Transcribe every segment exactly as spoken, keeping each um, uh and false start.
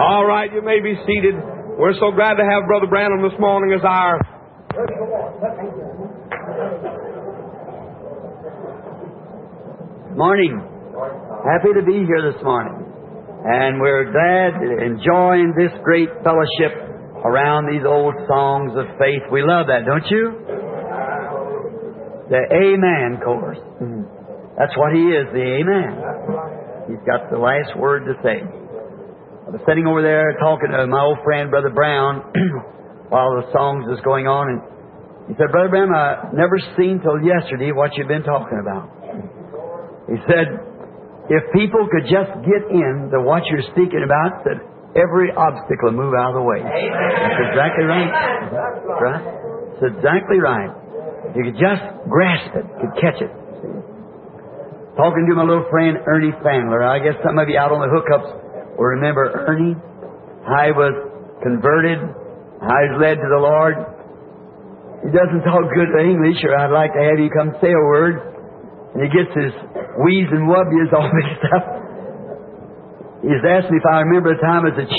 All right, you may be seated. We're so glad to have Brother Branham this morning as our... Morning. Happy to be here this morning. And we're glad to enjoying this great fellowship around these old songs of faith. We love that, don't you? The Amen chorus. That's what he is, the Amen. He's got the last word to say. I was sitting over there talking to my old friend, Brother Brown, while the songs was going on, and he said, Brother Brown, I never seen till yesterday what you've been talking about. He said, if people could just get in to what you're speaking about, that every obstacle will move out of the way. Amen. That's exactly right. Right? That's exactly right. If you could just grasp it, could catch it. See? Talking to my little friend Ernie Fandler. I guess some of you out on the hookups will remember Ernie. How he was converted, how he was led to the Lord. He doesn't talk good English, or I'd like to have you come say a word. And he gets his wheeze and wubbies all mixed up. He's asked me if I remember a time as a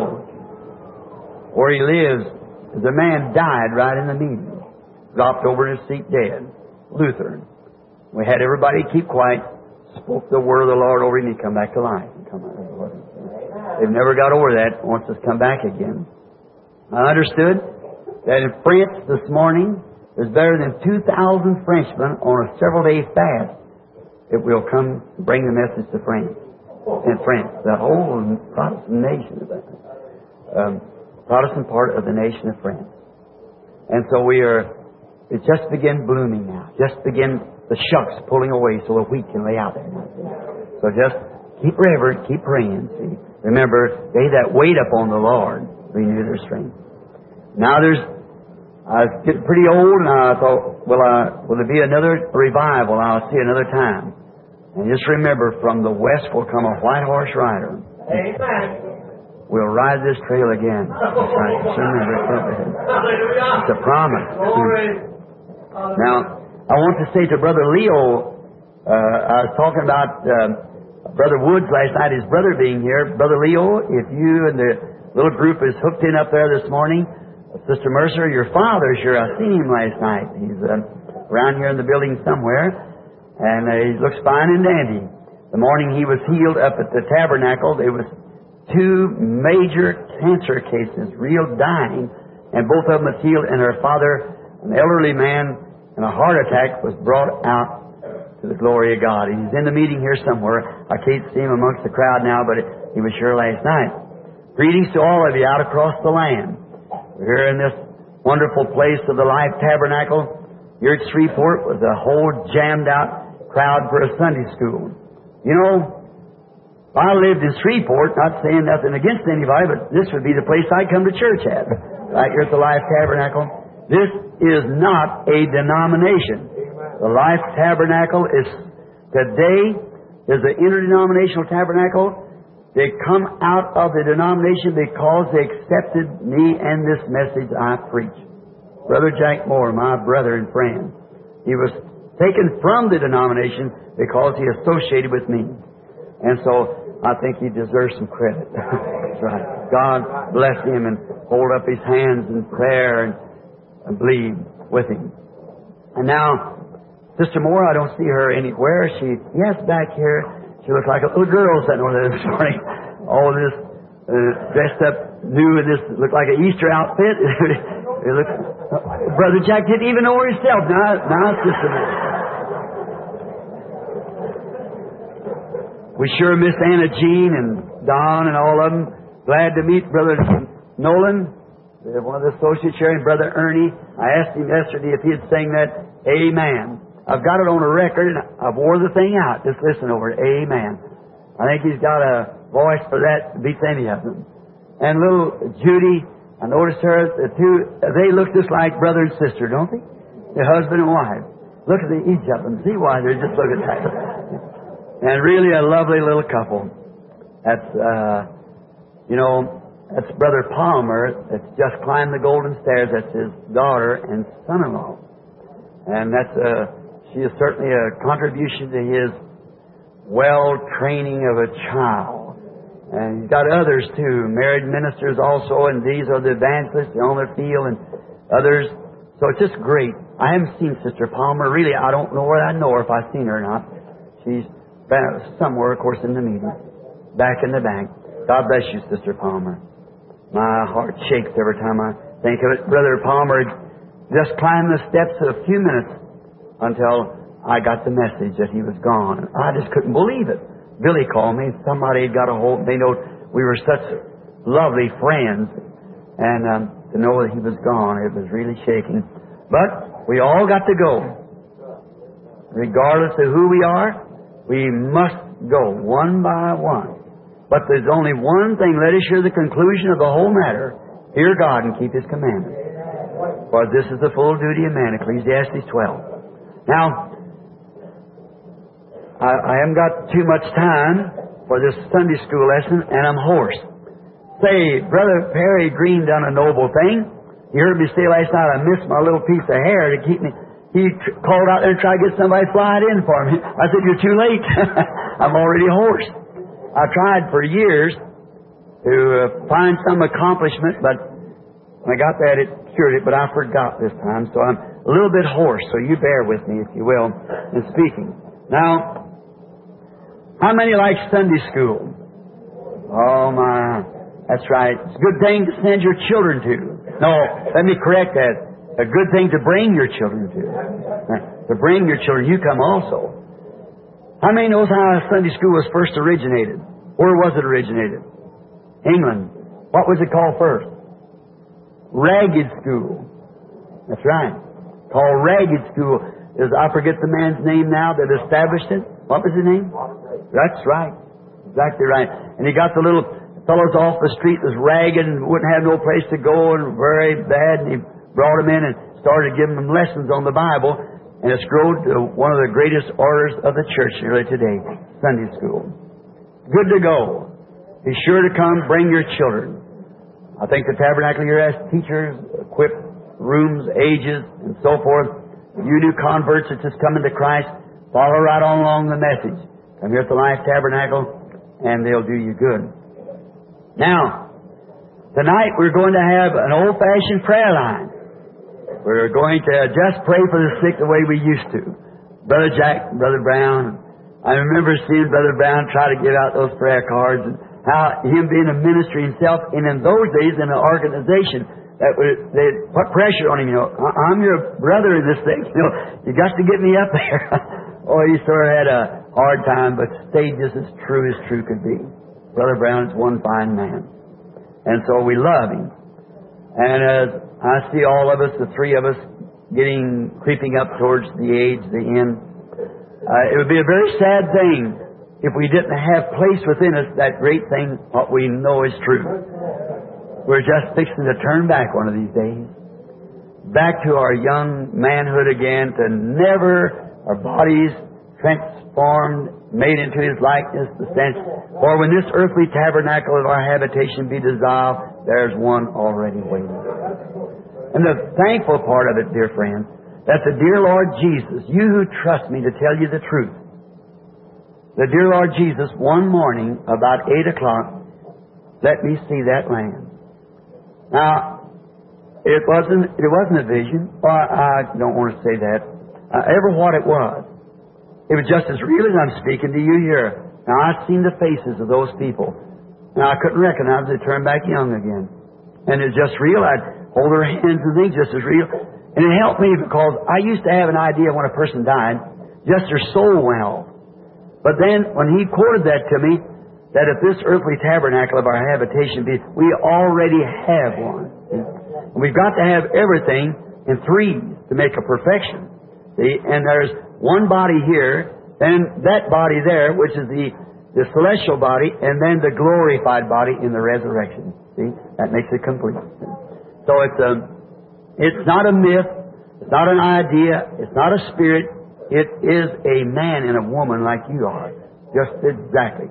Chano, where he lives, the man died right in the meeting. Dropped over in his seat dead. Lutheran. We had everybody keep quiet, spoke the word of the Lord over him, and he come back to life. Come on. They've never got over that, wants us to come back again. I understood that in France this morning, there's better than two thousand Frenchmen on a several-day fast that will come bring the message to France. In France, the whole Protestant nation of that, um, Protestant part of the nation of France. And so we are, it just begin blooming now. Just begin the shucks pulling away so the wheat can lay out there. So just keep reverent, keep praying. See, remember, they that wait upon the Lord renew their strength. Now there's, I was getting pretty old, and I thought, will, I, will there be another revival? I'll see another time. And just remember, from the west will come a white horse rider. Amen. We'll ride this trail again. That's right. Just remember, it's a promise. Now, I want to say to Brother Leo, uh, I was talking about uh, Brother Woods last night, his brother being here. Brother Leo, if you and the little group is hooked in up there this morning, Sister Mercer, your father, sure, I seen him last night. He's uh, around here in the building somewhere, and uh, he looks fine and dandy. The morning he was healed up at the tabernacle, there was two major cancer cases, real dying, and both of them was healed, and her father, an elderly man, and a heart attack was brought out to the glory of God. He's in the meeting here somewhere. I can't see him amongst the crowd now, but he was sure last night. Greetings to all of you out across the land. We're here in this wonderful place of the Life Tabernacle. Here at Shreveport was a whole jammed out crowd for a Sunday school. You know, if I lived in Shreveport, not saying nothing against anybody, but this would be the place I'd come to church at. Right here at the Life Tabernacle. This is not a denomination. The Life Tabernacle is, today, is an interdenominational tabernacle. They come out of the denomination because they accepted me and this message I preach. Brother Jack Moore, my brother and friend, he was taken from the denomination because he associated with me. And so I think he deserves some credit. That's right. God bless him and hold up his hands in prayer and, and believe with him. And now, Sister Moore, I don't see her anywhere. She, yes, back here. She looks like a little girl sitting over there this morning. All this uh, dressed up new in this, looked like an Easter outfit. It looked, uh, Brother Jack didn't even know her himself. Now, now it's just a minute. We sure miss Anna Jean and Don and all of them. Glad to meet Brother Nolan, one of the associates here, and Brother Ernie. I asked him yesterday if he'd sing that Amen. I've got it on a record, and I've wore the thing out. Just listen over it. Amen. I think he's got a voice for that that beats any of them. And little Judy, I noticed her, the two, they look just like brother and sister, don't they? They're husband and wife. Look at the, each of them. See why they're just looking like that. And really a lovely little couple. That's, uh, you know, that's Brother Palmer that's just climbed the golden stairs. That's his daughter and son-in-law. And that's a... She is certainly a contribution to his well-training of a child. And he's got others too, married ministers also, and these are the evangelists on their field and others. So it's just great. I haven't seen Sister Palmer. Really, I don't know where I know her if I've seen her or not. She's somewhere, of course, in the meeting, back in the bank. God bless you, Sister Palmer. My heart shakes every time I think of it. Brother Palmer just climbed the steps a few minutes until I got the message that he was gone. I just couldn't believe it. Billy called me. Somebody had got a hold. They know we were such lovely friends. And um, to know that he was gone, it was really shaking. But we all got to go. Regardless of who we are, we must go one by one. But there's only one thing. Let us hear the conclusion of the whole matter. Fear God and keep His commandments. For this is the full duty of man. Ecclesiastes twelve. Now, I, I haven't got too much time for this Sunday school lesson, and I'm hoarse. Say, Brother Perry Green done a noble thing. You heard me say last night I missed my little piece of hair to keep me. He tr- called out there and tried to get somebody to fly it in for me. I said, you're too late. I'm already hoarse. I tried for years to uh, find some accomplishment, but when I got that, it cured it, but I forgot this time. So I'm a little bit hoarse, so you bear with me, if you will, in speaking. Now, how many like Sunday school? Oh, my. That's right. It's a good thing to send your children to. No, let me correct that. A good thing to bring your children to. To bring your children. You come also. How many knows how Sunday school was first originated? Where was it originated? England. What was it called first? Ragged School. That's right. Called Ragged School. Is I forget the man's name now that established it. What was his name? That's right. Exactly right. And he got the little fellows off the street was ragged and wouldn't have no place to go and very bad. And he brought them in and started giving them lessons on the Bible. And it's grown to one of the greatest orders of the church nearly today. Sunday school. Good to go. Be sure to come. Bring your children. I think the tabernacle here has teachers, equipped rooms, ages, and so forth. You new converts that just come into Christ, follow right on along the message. Come here at the Life Tabernacle, and they'll do you good. Now, tonight we're going to have an old-fashioned prayer line. We're going to just pray for the sick the way we used to. Brother Jack, Brother Brown. I remember seeing Brother Brown try to give out those prayer cards, and how him being a ministry himself, and in those days in an organization that would, they put pressure on him. You know, I'm your brother in this thing. You know, you got to get me up there. Oh, he sort of had a hard time, but stayed just as true as true could be. Brother Brown is one fine man. And so we love him. And as I see all of us, the three of us, getting, creeping up towards the age, the end, uh, it would be a very sad thing if we didn't have placed within us that great thing, what we know is true. We're just fixing to turn back one of these days. Back to our young manhood again, to never our bodies transformed, made into His likeness, the sense. For when this earthly tabernacle of our habitation be dissolved, there's one already waiting. And the thankful part of it, dear friend, that the dear Lord Jesus, you who trust me to tell you the truth, the dear Lord Jesus, one morning about eight o'clock, let me see that land. Now, it wasn't it wasn't a vision. Well, I don't want to say that. Uh, ever what it was. It was just as real as I'm speaking to you here. Now, I've seen the faces of those people. Now, I couldn't recognize them. They turned back young again. And it's just real. I'd hold their hands and things just as real. And it helped me because I used to have an idea when a person died, just their soul went off. But then, when he quoted that to me, that if this earthly tabernacle of our habitation be, we already have one. And we've got to have everything in threes to make a perfection. See? And there's one body here, then that body there, which is the, the celestial body, and then the glorified body in the resurrection. See? That makes it complete. So it's a, it's not a myth, it's not an idea, it's not a spirit, it is a man and a woman like you are. Just exactly.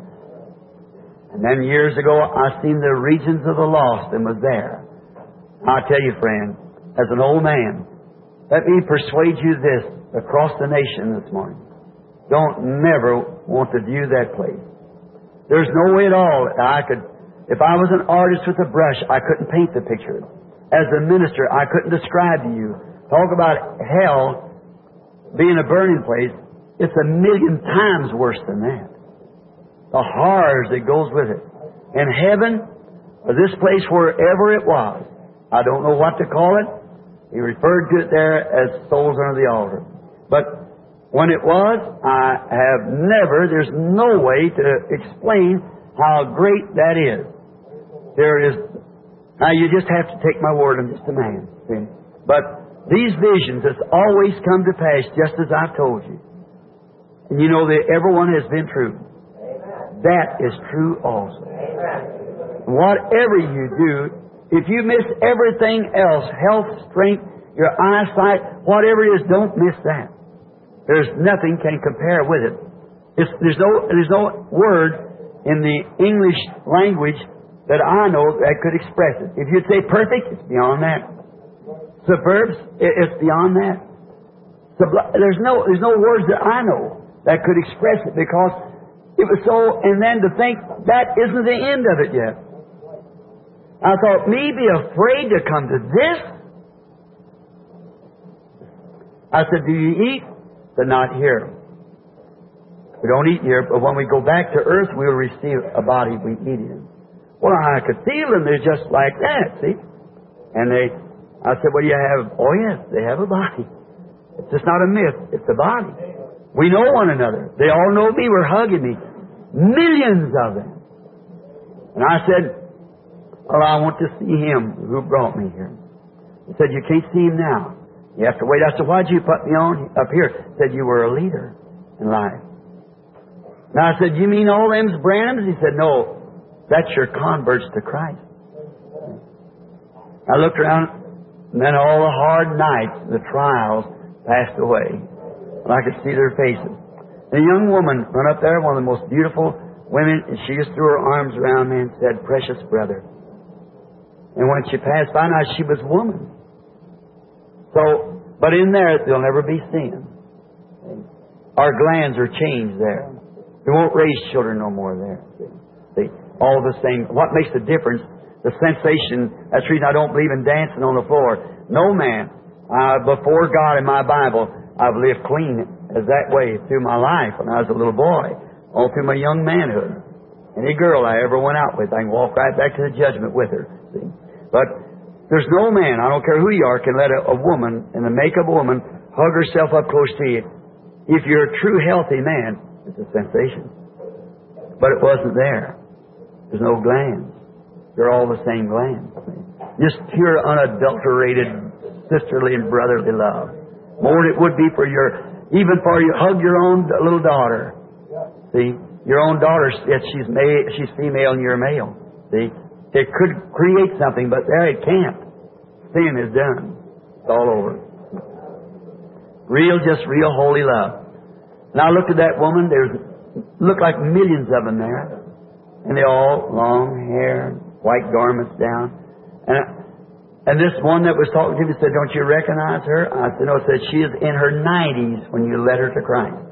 And then years ago, I seen the regions of the lost and was there. I tell you, friend, as an old man, let me persuade you this across the nation this morning. Don't never want to view that place. There's no way at all that I could, if I was an artist with a brush, I couldn't paint the picture. As a minister, I couldn't describe to you. Talk about hell being a burning place. It's a million times worse than that. The horrors that goes with it. And heaven, or this place wherever it was, I don't know what to call it. He referred to it there as souls under the altar. But when it was, I have never, there's no way to explain how great that is. There is, now you just have to take my word, I'm just a man. See? But these visions has always come to pass just as I've told you. And you know that everyone has been true. That is true also. Whatever you do, if you miss everything else, health, strength, your eyesight, whatever it is, don't miss that. There's nothing can compare with it. It's, there's no there's no word in the English language that I know that could express it. If you'd say perfect, it's beyond that. Suburbs, it, it's beyond that. Subli- there's no there's no words that I know that could express it, because it was so. And then to think that isn't the end of it yet. I thought, me be afraid to come to this? I said, do you eat? But not here. We don't eat here, but when we go back to earth, we'll receive a body we eat in. Well, I could feel them. They're just like that, see? And they, I said, what do you have? Oh, yes, they have a body. It's just not a myth. It's a body. We know one another. They all know me. We're hugging me. Millions of them. And I said, well, I want to see him who brought me here. He said, you can't see him now. You have to wait. I said, why'd you put me on up here? He said, you were a leader in life. Now I said, you mean all them's Branhams? He said, no, that's your converts to Christ. I looked around, and then all the hard nights, the trials passed away. And I could see their faces. And a young woman went up there, one of the most beautiful women, and she just threw her arms around me and said, precious brother. And when she passed by, now she was a woman. So, but in there, there'll never be sin. Our glands are changed there. We won't raise children no more there. See? See? All the same. What makes the difference? The sensation. That's the reason I don't believe in dancing on the floor. No man, uh, before God in my Bible, I've lived clean as that way through my life when I was a little boy, all through my young manhood. Any girl I ever went out with, I can walk right back to the judgment with her. See? But there's no man, I don't care who you are, can let a, a woman, in the make of a woman, hug herself up close to you. If you're a true healthy man, it's a sensation. But it wasn't there. There's no glands. They're all the same glands. Just pure, unadulterated, sisterly and brotherly love. More than it would be for your, even for you hug your own little daughter. See? Your own daughter, yes, she's male, she's female and you're male. See? It could create something, but there it can't. Sin is done. It's all over. Real, just real holy love. And I looked at that woman. There looked like millions of them there. And they all long hair, white garments down. And and this one that was talking to me said, don't you recognize her? I said, no. It said, she is in her nineties when you led her to Christ.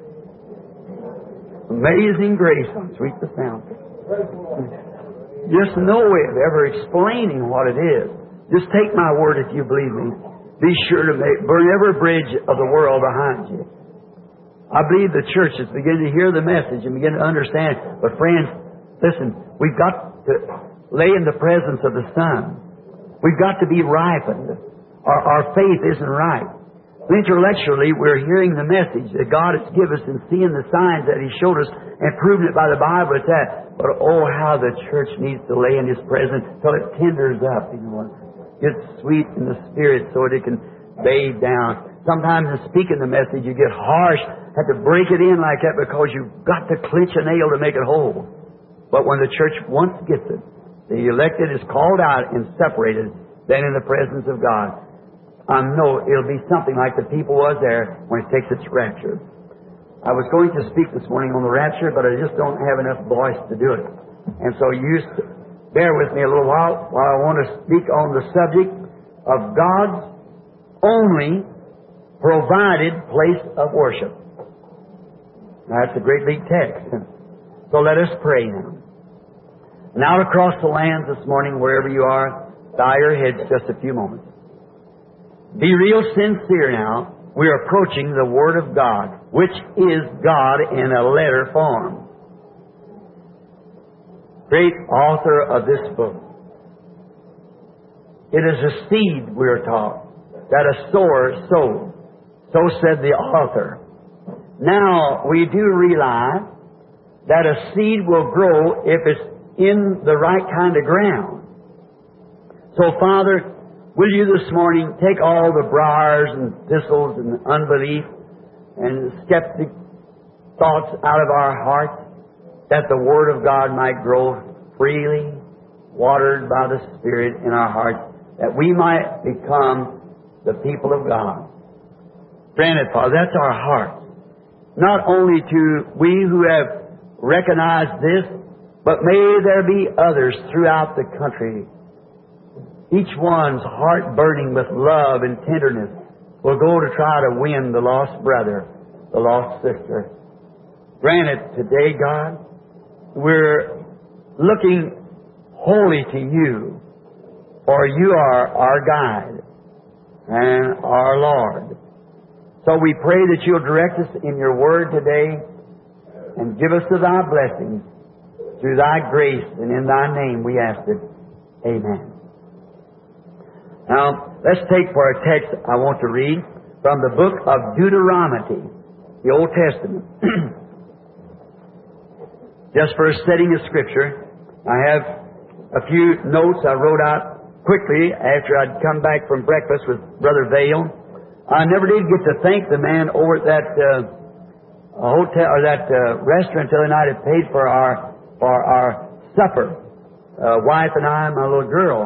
Amazing grace, how sweet the sound. Just no way of ever explaining what it is. Just take my word if you believe me. Be sure to make, burn every bridge of the world behind you. I believe the church is beginning to hear the message and begin to understand. But friends, listen, we've got to lay in the presence of the Son. We've got to be ripened. Our, our faith isn't right. Intellectually, we're hearing the message that God has given us and seeing the signs that He showed us and proving it by the Bible at that. But oh, how the church needs to lay in His presence till it tenders up, you know, gets sweet in the Spirit so that it can bathe down. Sometimes in speaking the message, you get harsh, have to break it in like that because you've got to clinch a nail to make it whole. But when the church once gets it, the elected is called out and separated, then in the presence of God, I know it'll be something like the people was there when it takes its rapture. I was going to speak this morning on the rapture, but I just don't have enough voice to do it. And so you bear with me a little while while I want to speak on the subject of God's only provided place of worship. Now, that's a great big text. So let us pray now. And out across the lands this morning, wherever you are, bow your heads just a few moments. Be real sincere now. We are approaching the Word of God, which is God in a letter form. Great author of this book. It is a seed, we are taught, that a sower sowed. So said the author. Now, we do realize that a seed will grow if it's in the right kind of ground. So, Father, will you this morning take all the briars and thistles and unbelief and skeptic thoughts out of our hearts, that the Word of God might grow freely, watered by the Spirit in our hearts, that we might become the people of God. Granted, Father, that's our heart. Not only to we who have recognized this, but may there be others throughout the country. Each one's heart burning with love and tenderness will go to try to win the lost brother, the lost sister. Granted, today, God, we're looking wholly to you, for you are our guide and our Lord. So we pray that you'll direct us in your word today and give us of thy blessings through thy grace, and in thy name we ask it. Amen. Now, let's take for a text I want to read from the book of Deuteronomy, the Old Testament. Just for a setting of Scripture, I have a few notes I wrote out quickly after I'd come back from breakfast with Brother Vail. I never did get to thank the man over at that uh, hotel or that uh, restaurant the other night that paid for our for our supper. Uh, wife and I, my little girl,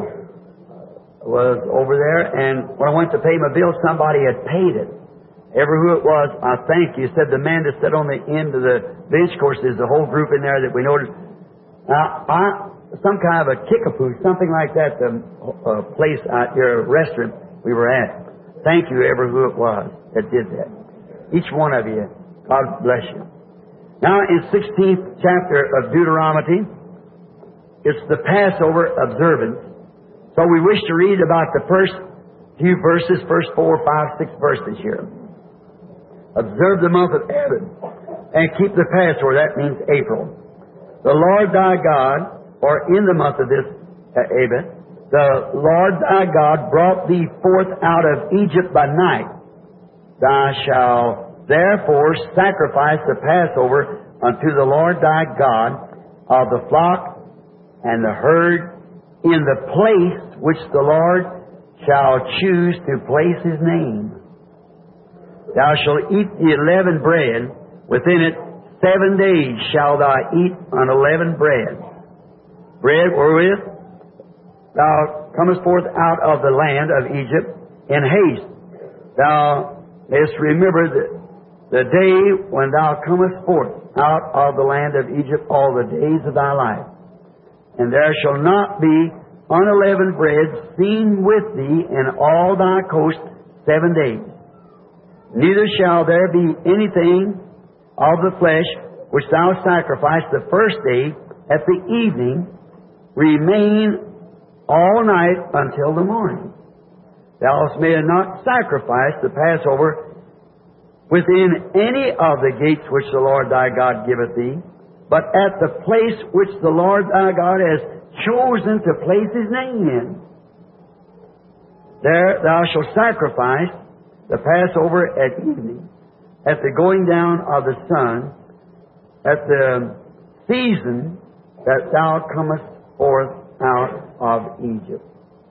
was over there, and when I went to pay my bill, somebody had paid it. Ever who it was, I thank you. Said the man that sat on the end of the bench. Of course, there's a whole group in there that we noticed. Now, I, some kind of a kickapoo, something like that, the uh, place out here, restaurant we were at. Thank you, ever who it was that did that. Each one of you, God bless you. Now, in sixteenth chapter of Deuteronomy, it's the Passover observance. So we wish to read about the first few verses, first four, five, six verses here. Observe the month of Abib and keep the Passover. That means April. The Lord thy God, or in the month of this uh, Abib, the Lord thy God brought thee forth out of Egypt by night. Thou shalt therefore sacrifice the Passover unto the Lord thy God of the flock and the herd in the place which the Lord shall choose to place His name. Thou shalt eat the unleavened bread. Within it seven days shalt thou eat unleavened bread. Bread wherewith thou comest forth out of the land of Egypt in haste. Thou mayest remember the, the day when thou comest forth out of the land of Egypt all the days of thy life. And there shall not be unleavened bread seen with thee in all thy coast seven days. Neither shall there be anything of the flesh which thou sacrifice the first day at the evening remain all night until the morning. Thou mayest not sacrifice the Passover within any of the gates which the Lord thy God giveth thee, but at the place which the Lord thy God has chosen to place His name in. There thou shalt sacrifice the Passover at evening, at the going down of the sun, at the season that thou comest forth out of Egypt.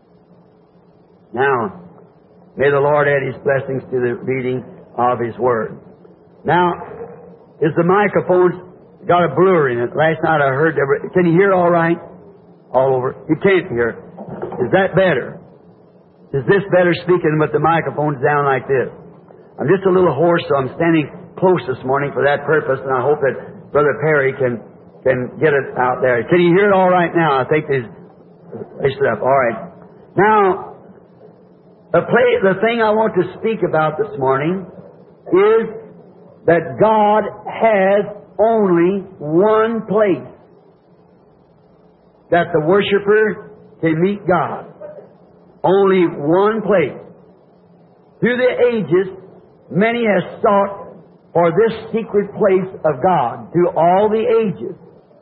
Now, may the Lord add His blessings to the reading of His Word. Now, is the microphone got a blur in it? Last night I heard there were, can you hear all right? All over? You can't hear. Is that better? Is this better speaking with the microphones down like this? I'm just a little hoarse, so I'm standing close this morning for that purpose, and I hope that Brother Perry can can get it out there. Can you hear it all right now? I think there's raise it up. All right. Now, the play, the thing I want to speak about this morning is that God has only one place. that the worshiper can meet God. Only one place. Through the ages, many have sought for this secret place of God through all the ages.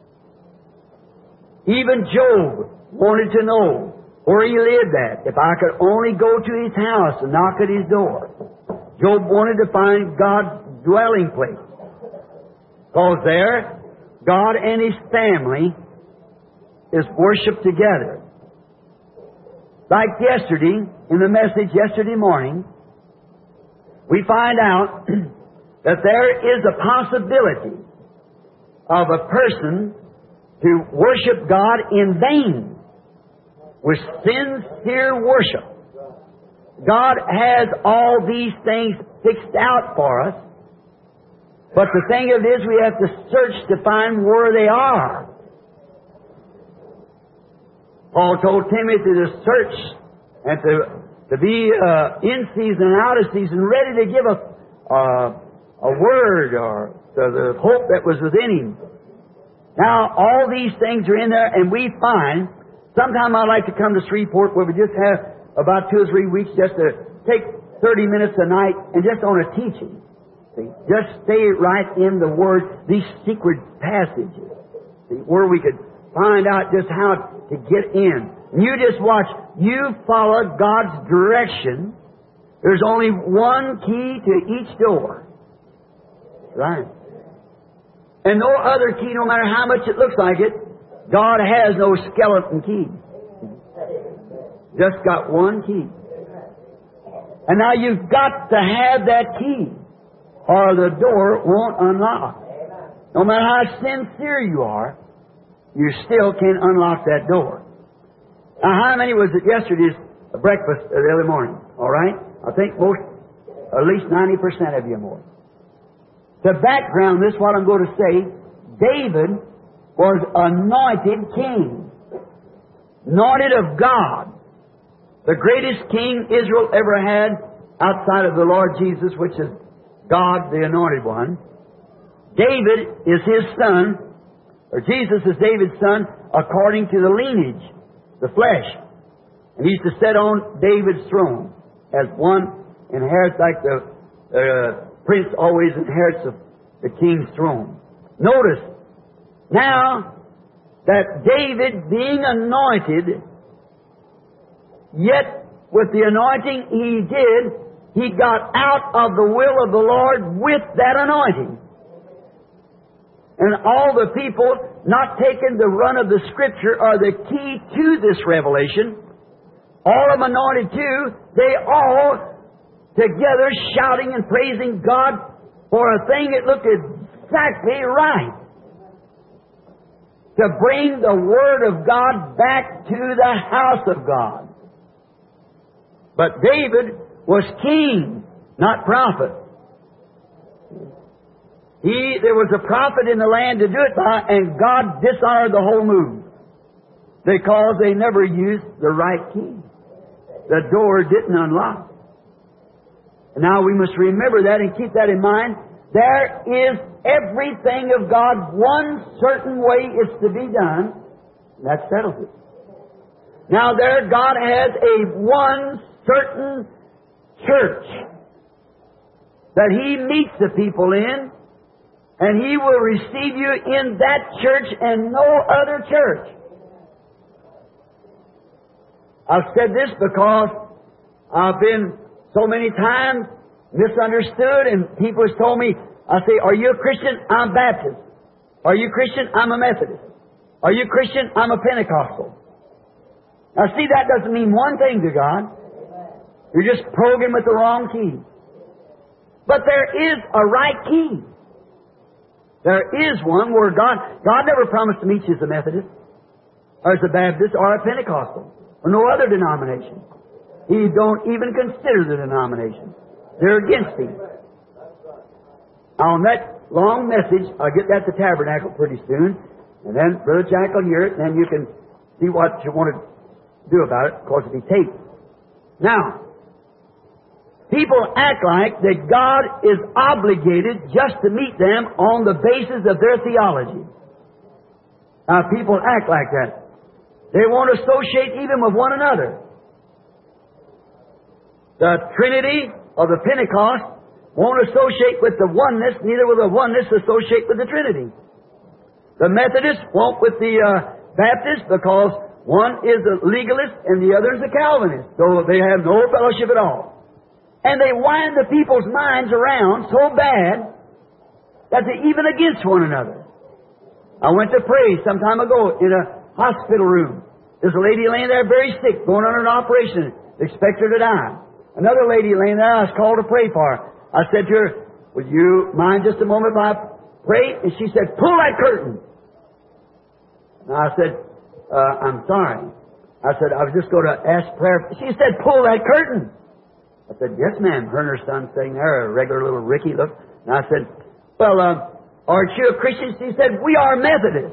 Even Job wanted to know where he lived at. If I could only go to his house and knock at his door. Job wanted to find God's dwelling place. Because there, God and His family is worshipped together. Like yesterday, in the message yesterday morning, we find out that there is a possibility of a person to worship God in vain with sincere worship. God has all these things fixed out for us, but the thing of it is we have to search to find where they are. Paul told Timothy to search and to, to be uh, in season and out of season, ready to give a, uh, a word or to the hope that was within him. Now, all these things are in there, and we find, sometime I'd like to come to Shreveport where we just have about two or three weeks just to take thirty minutes a night and just on a teaching. See, just stay right in the Word, these secret passages, see, where we could find out just how to get in. And you just watch. You follow God's direction. There's only one key to each door. Right. And no other key, no matter how much it looks like it. God has no skeleton key. Just got one key. And now you've got to have that key, or the door won't unlock. No matter how sincere you are, you still can't unlock that door. Now, how many was it yesterday's breakfast uh, the other morning? All right? I think most, at least ninety percent of you more. The background, this is what I'm going to say. David was anointed king. Anointed of God. The greatest king Israel ever had outside of the Lord Jesus, which is God, the anointed one. David is his son, or Jesus is David's son, according to the lineage, the flesh. And he's to sit on David's throne as one inherits, like the uh, prince always inherits the, the king's throne. Notice, now that David being anointed, yet with the anointing he did, he got out of the will of the Lord with that anointing. And all the people not taking the run of the Scripture are the key to this revelation. All of them anointed too. They all together shouting and praising God for a thing that looked exactly right. To bring the Word of God back to the house of God. But David was king, not prophet. He, there was a prophet in the land to do it by, and God dishonored the whole move because they never used the right key. The door didn't unlock. And now we must remember that and keep that in mind. There is everything of God, one certain way it's to be done. That settles it. Now there God has a one certain church that He meets the people in, and He will receive you in that church and no other church. I've said this because I've been so many times misunderstood, and people have told me, I say, are you a Christian? I'm Baptist. Are you Christian? I'm a Methodist. Are you Christian? I'm a Pentecostal. Now see, that doesn't mean one thing to God. You're just programmed with the wrong key. But there is a right key. There is one where God, God never promised to meet you as a Methodist, or as a Baptist, or a Pentecostal, or no other denomination. He don't even consider the denomination. They're against Him. Now, on that long message, I'll get that to Tabernacle pretty soon, and then Brother Jack will hear it, and then you can see what you want to do about it. Of course, it'll be taped. Now, people act like that God is obligated just to meet them on the basis of their theology. Now, people act like that. They won't associate even with one another. The Trinity of the Pentecost won't associate with the oneness, neither will the oneness associate with the Trinity. The Methodists won't with the uh, Baptists, because one is a legalist and the other is a Calvinist. So they have no fellowship at all. And they wind the people's minds around so bad that they're even against one another. I went to pray some time ago in a hospital room. There's a lady laying there very sick, going under an operation. They expect her to die. Another lady laying there, I was called to pray for her. I said to her, would you mind just a moment if I pray? And she said, pull that curtain. And I said, uh, I'm sorry. I said, I was just going to ask prayer. She said, pull that curtain. I said, yes, ma'am. Her and her son sitting there, a regular little Ricky look. And I said, well, uh, aren't you a Christian? She said, we are Methodists.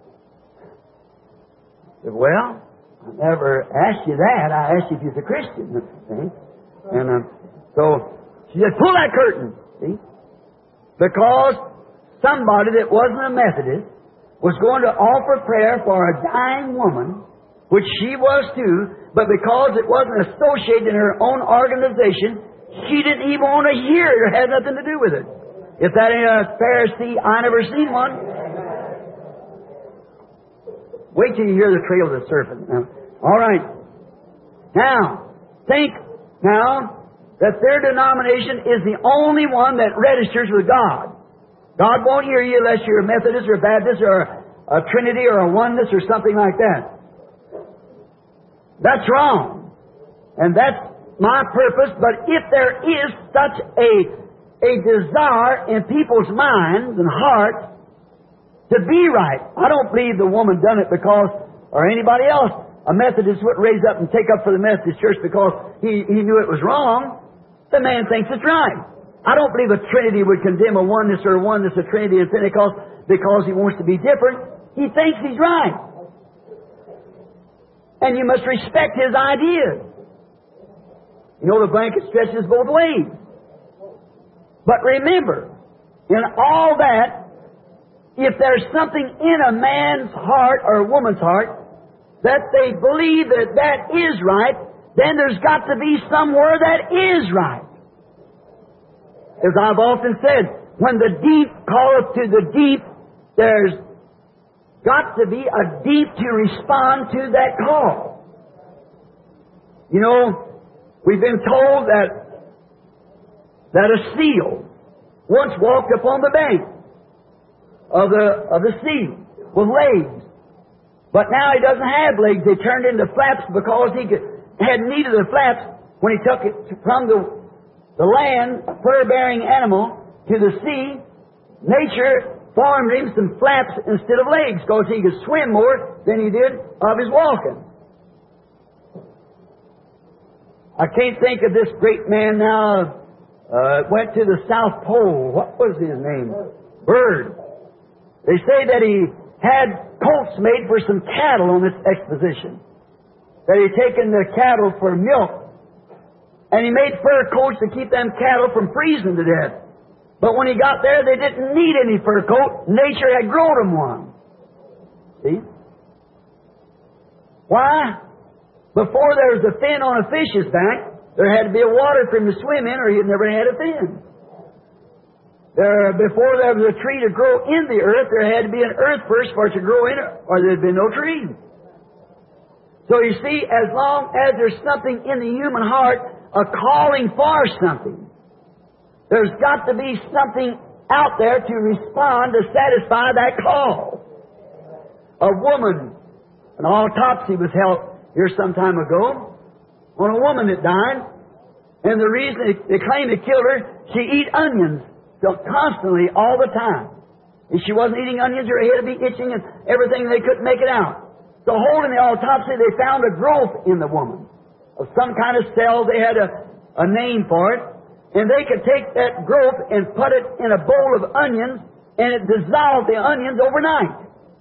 I said, well, I never asked you that. I asked you if you're a Christian. See? And uh, so she said, pull that curtain. See? Because somebody that wasn't a Methodist was going to offer prayer for a dying woman, which she was too, but because it wasn't associated in her own organization, she didn't even want to hear it or had nothing to do with it. If that ain't a Pharisee, I never seen one. Wait till you hear the trail of the serpent. Now, all right. Now, think now that their denomination is the only one that registers with God. God won't hear you unless you're a Methodist or a Baptist or a Trinity or a oneness or something like that. That's wrong. And that's my purpose. But if there is such a, a desire in people's minds and hearts to be right, I don't believe the woman done it because, or anybody else, a Methodist wouldn't raise up and take up for the Methodist Church because he, he knew it was wrong. The man thinks it's right. I don't believe a Trinity would condemn a oneness or a oneness, a Trinity in Pentecost because he wants to be different. He thinks he's right. And you must respect his ideas. You know, the blanket stretches both ways. But remember, in all that, if there's something in a man's heart or a woman's heart that they believe that that is right, then there's got to be somewhere that is right. As I've often said, when the deep calleth to the deep, there's got to be a deep to respond to that call. You know, we've been told that that a seal once walked upon the bank of the of the sea with legs, but now he doesn't have legs. They turned into flaps because he could, had need of the flaps when he took it from the the land, a fur-bearing animal, to the sea. Nature formed him some flaps instead of legs because he could swim more than he did of his walking. I can't think of this great man now. Uh, went to the South Pole. What was his name? Bird. They say that he had coats made for some cattle on this exposition. That he'd taken the cattle for milk. And he made fur coats to keep them cattle from freezing to death. But when he got there, they didn't need any fur coat. Nature had grown him one. See? Why? Before there was a fin on a fish's back, there had to be a water for him to swim in, or he'd never had a fin. There, before there was a tree to grow in the earth, there had to be an earth first for it to grow in it, or there'd been no tree. So you see, as long as there's something in the human heart, a calling for something, there's got to be something out there to respond to satisfy that call. A woman, an autopsy was held here some time ago on a woman that died, and the reason they, they claimed it killed her, she ate onions so constantly all the time. If she wasn't eating onions, her head would be itching and everything, they couldn't make it out. So holding the autopsy, they found a growth in the woman of some kind of cell. They had a, a name for it. And they could take that growth and put it in a bowl of onions, and it dissolved the onions overnight.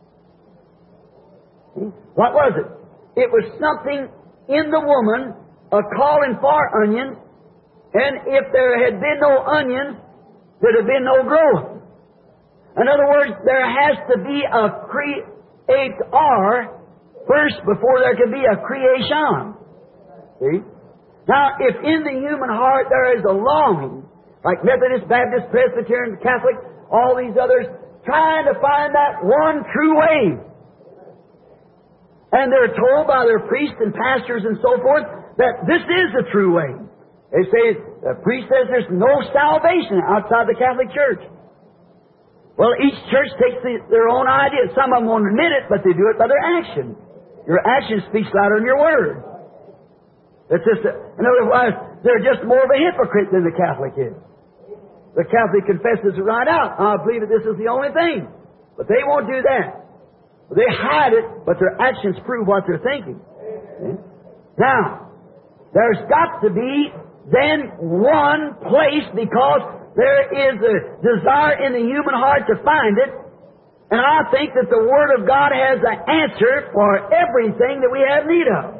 See? What was it? It was something in the woman, a calling for onions, and if there had been no onions, there'd have been no growth. In other words, there has to be a creator first before there could be a creation. See? Now, if in the human heart there is a longing, like Methodist, Baptist, Presbyterian, Catholic, all these others, trying to find that one true way, and they're told by their priests and pastors and so forth that this is the true way. They say, the priest says there's no salvation outside the Catholic Church. Well, each church takes the, their own idea. Some of them won't admit it, but they do it by their action. Your action speaks louder than your word. It's just, a, in other words, they're just more of a hypocrite than the Catholic is. The Catholic confesses it right out. I believe that this is the only thing. But they won't do that. They hide it, but their actions prove what they're thinking. Now, there's got to be then one place, because there is a desire in the human heart to find it. And I think that the Word of God has the answer for everything that we have need of.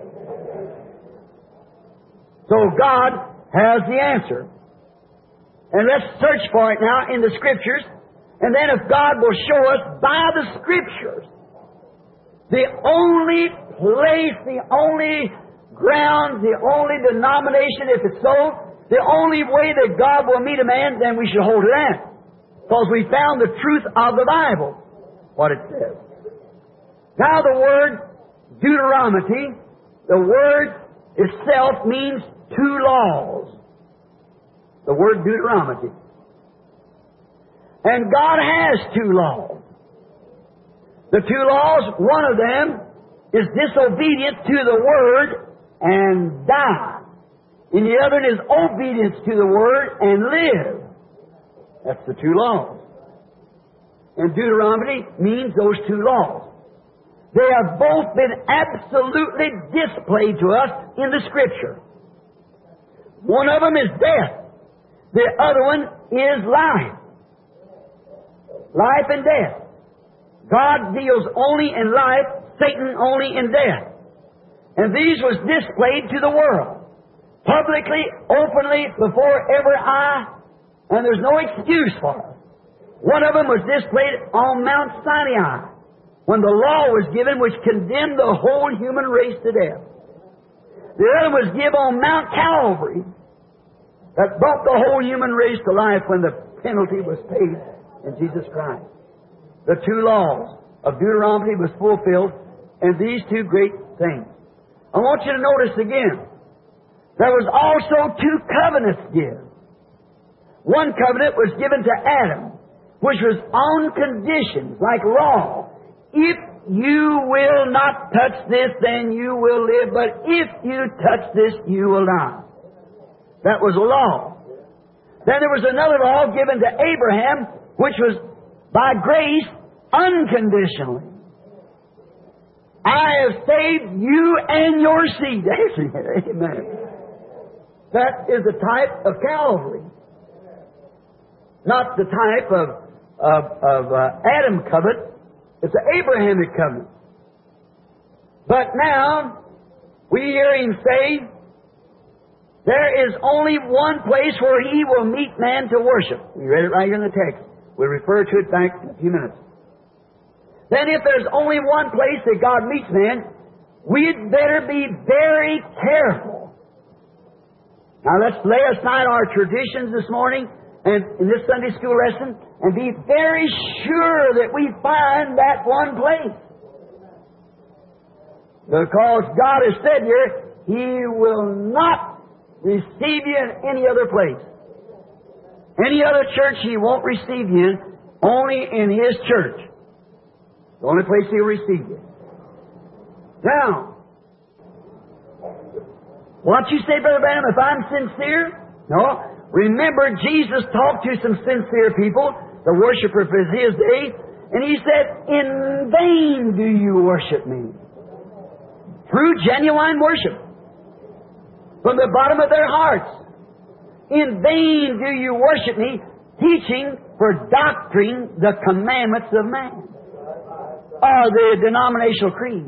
So God has the answer. And let's search for it now in the Scriptures. And then if God will show us by the Scriptures the only place, the only ground, the only denomination, if it's so, the only way that God will meet a man, then we should hold to that. Because we found the truth of the Bible, what it says. Now the word Deuteronomy, the word itself means two laws. The word Deuteronomy. And God has two laws. The two laws, one of them is disobedience to the Word and die. And the other is obedience to the Word and live. That's the two laws. And Deuteronomy means those two laws. They have both been absolutely displayed to us in the Scripture. One of them is death. The other one is life. Life and death. God deals only in life, Satan only in death. And these was displayed to the world, publicly, openly, before every eye, and there's no excuse for it. One of them was displayed on Mount Sinai, when the law was given which condemned the whole human race to death. The other was given on Mount Calvary, that brought the whole human race to life when the penalty was paid in Jesus Christ. The two laws of Deuteronomy was fulfilled in these two great things. I want you to notice again, there was also two covenants given. One covenant was given to Adam, which was on conditions, like law. If you will not touch this, then you will live, but if you touch this, you will die. That was a law. Then there was another law given to Abraham, which was by grace, unconditionally. I have saved you and your seed. Amen. That is the type of Calvary. Not the type of, of, of uh, Adam covenant. It's an Abrahamic covenant. But now, we hear him say, there is only one place where he will meet man to worship. We read it right here in the text. We'll refer to it back in a few minutes. Then if there's only one place that God meets man, we'd better be very careful. Now let's lay aside our traditions this morning and in this Sunday school lesson and be very sure that we find that one place. Because God has said here, He will not receive you in any other place. Any other church He won't receive you, only in His church. The only place He'll receive you. Now, what you say, Brother Branham, if I'm sincere? No. Remember, Jesus talked to some sincere people, the worshipers of His day, and He said, in vain do you worship me. True, genuine worship. From the bottom of their hearts. In vain do you worship me, teaching for doctrine the commandments of man. Or the denominational creed.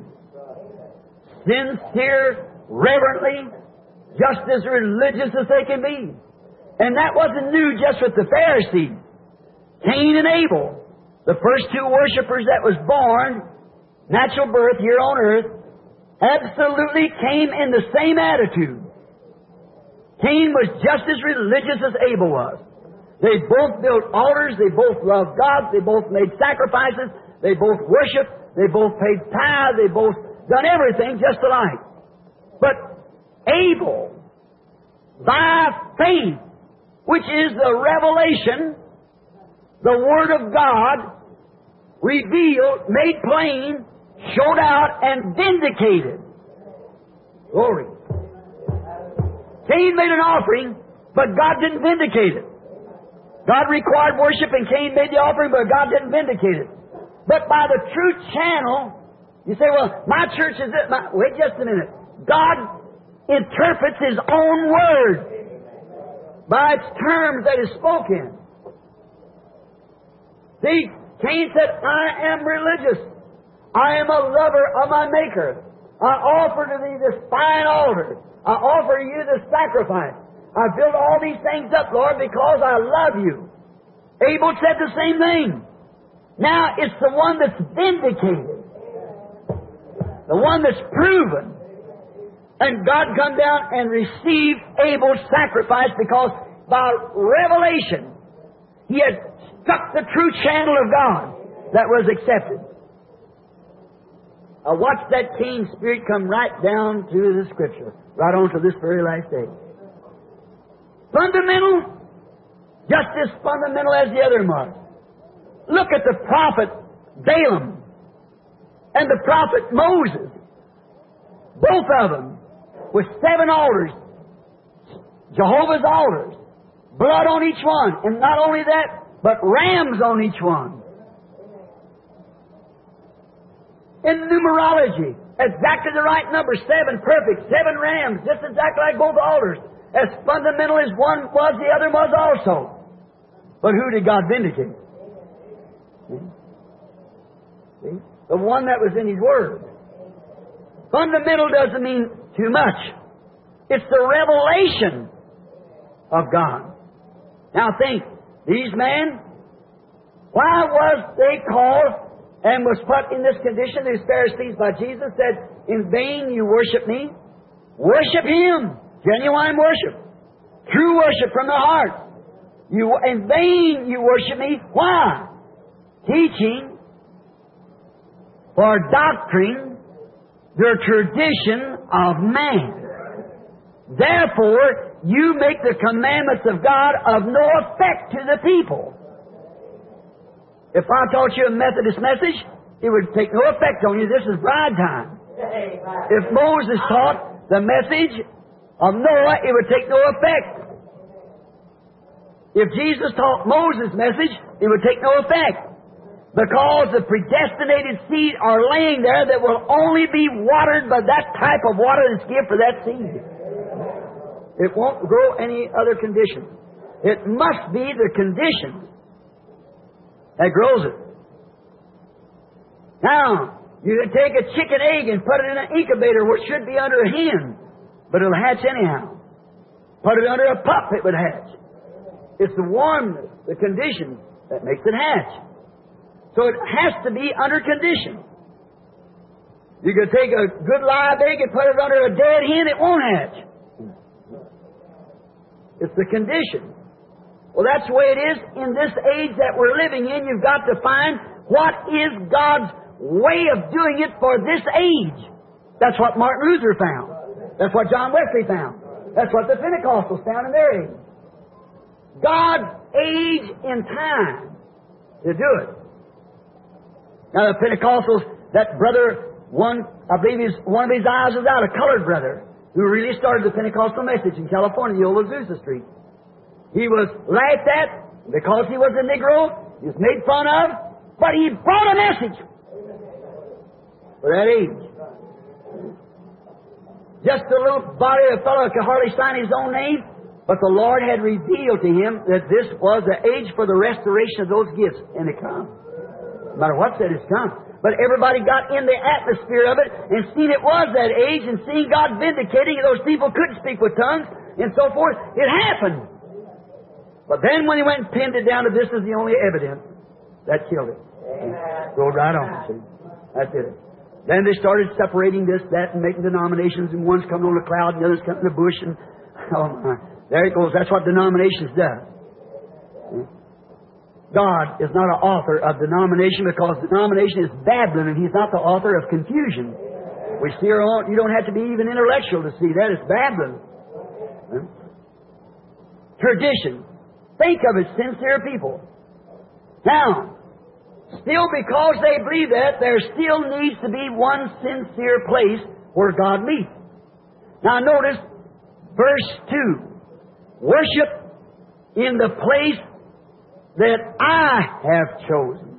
Sincere, reverently, just as religious as they can be. And that wasn't new just with the Pharisees. Cain and Abel, the first two worshipers that was born, natural birth here on earth, absolutely came in the same attitude. Cain was just as religious as Abel was. They both built altars, they both loved God, they both made sacrifices, they both worshiped, they both paid tithe, they both done everything just alike. But Abel, by faith, which is the revelation, the Word of God, revealed, made plain, showed out, and vindicated. Glory. Cain made an offering, but God didn't vindicate it. God required worship, and Cain made the offering, but God didn't vindicate it. But by the true channel, you say, well, my church is it. My... Wait just a minute. God interprets His own Word by its terms that is spoken. See, Cain said, I am religious. I am a lover of my Maker. I offer to thee this fine altar. I offer you this sacrifice. I build all these things up, Lord, because I love you. Abel said the same thing. Now it's the one that's vindicated. The one that's proven. And God come down and received Abel's sacrifice because by revelation he had struck the true channel of God that was accepted. I watched that Cain spirit come right down to the Scripture, right on to this very last day. Fundamental, just as fundamental as the other was. Look at the prophet Balaam and the prophet Moses. Both of them with seven altars, Jehovah's altars, blood on each one, and not only that, but rams on each one. In numerology, exactly the right number, seven, perfect, seven rams, just exactly like both altars. As fundamental as one was, the other was also. But who did God vindicate? See? See? The one that was in His Word. Fundamental doesn't mean too much. It's the revelation of God. Now think, these men, why was they called and was put in this condition? These Pharisees by Jesus said, in vain you worship me. Worship Him. Genuine worship. True worship from the heart. You, in vain you worship me. Why? Teaching for doctrine the tradition of man. Therefore, you make the commandments of God of no effect to the people. If I taught you a Methodist message, it would take no effect on you. This is bride time. If Moses taught the message of Noah, it would take no effect. If Jesus taught Moses' message, it would take no effect. Because the predestinated seed are laying there that will only be watered by that type of water that's given for that seed. It won't grow any other condition. It must be the conditions that grows it. Now, you can take a chicken egg and put it in an incubator where it should be under a hen, but it'll hatch anyhow. Put it under a pup, it would hatch. It's the warmness, the conditions that makes it hatch. So it has to be under condition. You can take a good live egg and put it under a dead hen, it won't hatch. It's the condition. Well, that's the way it is in this age that we're living in. You've got to find what is God's way of doing it for this age. That's what Martin Luther found. That's what John Wesley found. That's what the Pentecostals found in their age. God's age and time to do it. Now the Pentecostals, that brother, one, I believe his, one of his eyes was out, a colored brother, who really started the Pentecostal message in California, the old Azusa Street. He was laughed at because he was a Negro. He was made fun of, but he brought a message for that age. Just a little body of a fellow could hardly sign his own name, but the Lord had revealed to him that this was the age for the restoration of those gifts, and it come. No matter what said, it's come. But everybody got in the atmosphere of it and seen it was that age and seen God vindicating it. Those people could speak with tongues and so forth. It happened. But then when he went and pinned it down to this is the only evidence, that killed it. Go right on. See? That's it. Then they started separating this, that, and making denominations, and one's coming on a cloud, and the other's coming in a bush, and oh my. There it goes. That's what denominations do. God is not an author of denomination, because denomination is Babylon, and He's not the author of confusion. We see her on, you don't have to be even intellectual to see that. It's Babylon. Tradition. Think of it, sincere people. Now, still because they believe that, there still needs to be one sincere place where God meets. Now notice verse two. Worship in the place that I have chosen.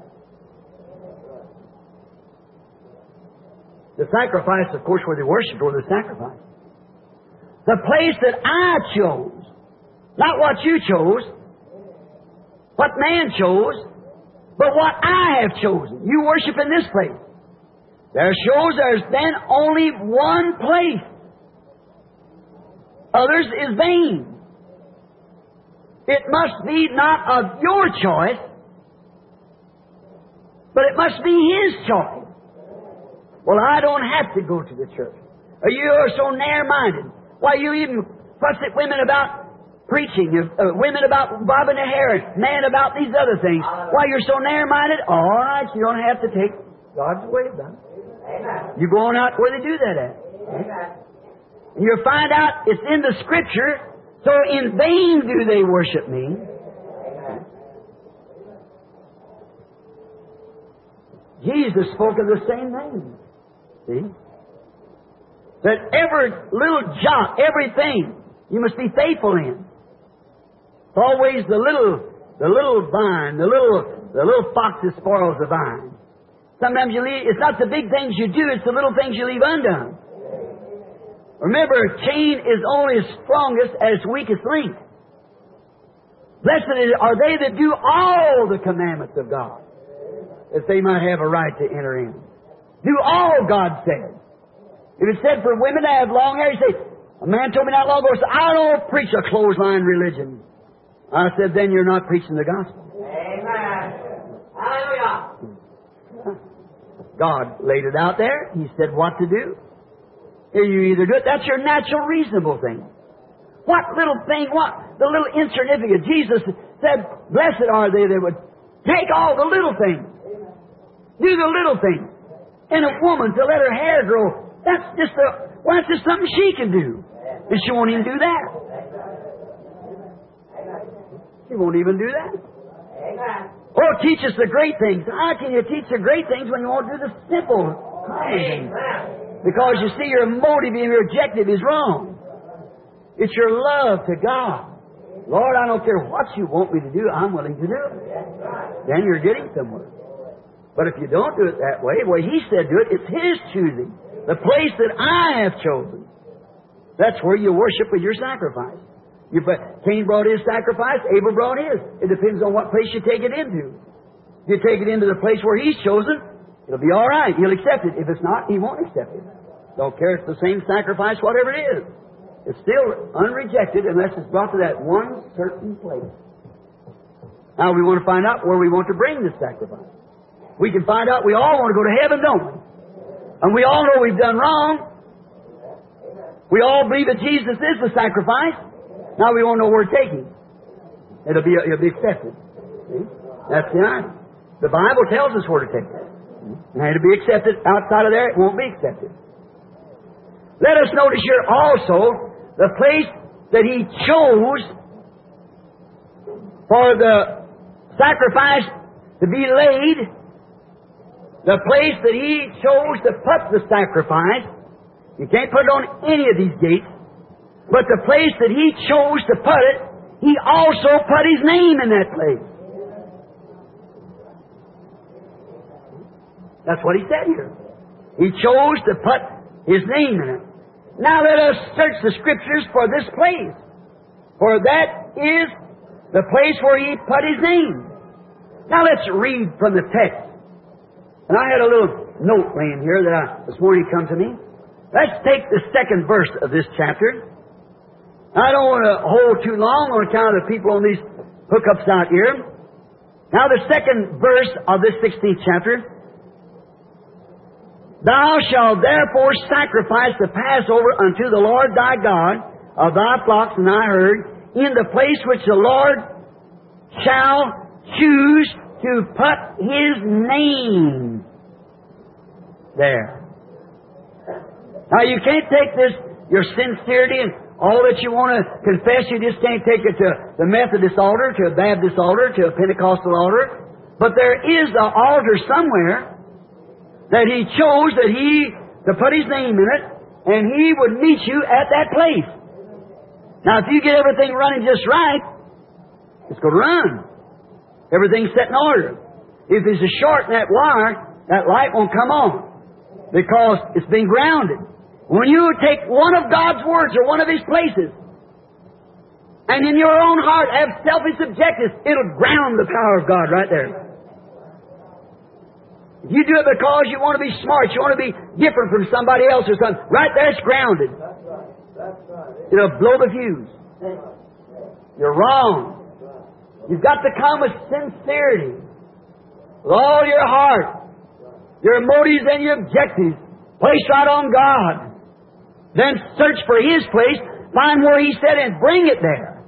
The sacrifice, of course, where they worshiped, or the sacrifice. The place that I chose. Not what you chose, what man chose, but what I have chosen. You worship in this place. There shows there's then only one place. Others is vain. It must be not of your choice, but it must be His choice. Well, I don't have to go to the church. Or you are so narrow-minded. Why, you even fuss at women about preaching, uh, women about bobbing their hair, men about these other things. Why, you're so narrow-minded? All right, you don't have to take God's way about it. Amen. You go on out where they do that at. Amen. And you'll find out it's in the Scripture, so in vain do they worship me. Amen. Jesus spoke of the same thing. See? That every little jot, everything, you must be faithful in. It's always the little, the little vine, the little, the little fox that spoils the vine. Sometimes you leave, it's not the big things you do, it's the little things you leave undone. Remember, a chain is only as strongest as its weakest link. Blessed are they that do all the commandments of God, if they might have a right to enter in. Do all God said. If it said for women to have long hair, you say, a man told me not long ago, I don't preach a clothesline religion. I said, then you're not preaching the gospel. Amen. Hallelujah. God laid it out there. He said what to do. You either do it. That's your natural, reasonable thing. What little thing, what? The little insignificant. Jesus said, blessed are they that would take all the little things. Do the little things. And a woman to let her hair grow, that's just a, well, that's just something she can do. And she won't even do that. She won't even do that. Oh, teach us the great things. How can you teach the great things when you won't do the simple things? Because you see, your motive and your objective is wrong. It's your love to God. Lord, I don't care what you want me to do, I'm willing to do it. Then you're getting somewhere. But if you don't do it that way, the way He said do it, it's His choosing. The place that I have chosen. That's where you worship with your sacrifice. You put, Cain brought his sacrifice, Abel brought his. It depends on what place you take it into. If you take it into the place where He's chosen, it'll be all right. He'll accept it. If it's not, He won't accept it. Don't care if it's the same sacrifice, whatever it is. It's still unrejected unless it's brought to that one certain place. Now we want to find out where we want to bring this sacrifice. We can find out we all want to go to heaven, don't we? And we all know we've done wrong. We all believe that Jesus is the sacrifice. Now we won't know where to take Him. It'll be, it'll be accepted. See? That's the item. The Bible tells us where to take it. And it'll be accepted. Outside of there, it won't be accepted. Let us notice here also the place that He chose for the sacrifice to be laid. The place that He chose to put the sacrifice. You can't put it on any of these gates. But the place that He chose to put it, He also put His name in that place. That's what He said here. He chose to put His name in it. Now let us search the Scriptures for this place. For that is the place where He put His name. Now let's read from the text. And I had a little note laying here that I, this morning come to me. Let's take the second verse of this chapter. I don't want to hold too long on account of the people on these hookups out here. Now the second verse of this sixteenth chapter. Thou shalt therefore sacrifice the Passover unto the Lord thy God of thy flocks and thy herd in the place which the Lord shall choose to put His name there. Now you can't take this, your sincerity and all that you want to confess, you just can't take it to the Methodist altar, to a Baptist altar, to a Pentecostal altar. But there is an altar somewhere that He chose that He, to put His name in it, and He would meet you at that place. Now if you get everything running just right, it's going to run. Everything's set in order. If there's a short in that wire, that light won't come on because it's been grounded. When you take one of God's words or one of His places, and in your own heart have selfish objectives, it'll ground the power of God right there. If you do it because you want to be smart, you want to be different from somebody else or something, right there it's grounded. It'll blow the fuse. You're wrong. You've got to come with sincerity, with all your heart, your motives and your objectives, placed right on God. Then search for His place, find where He said, and bring it there.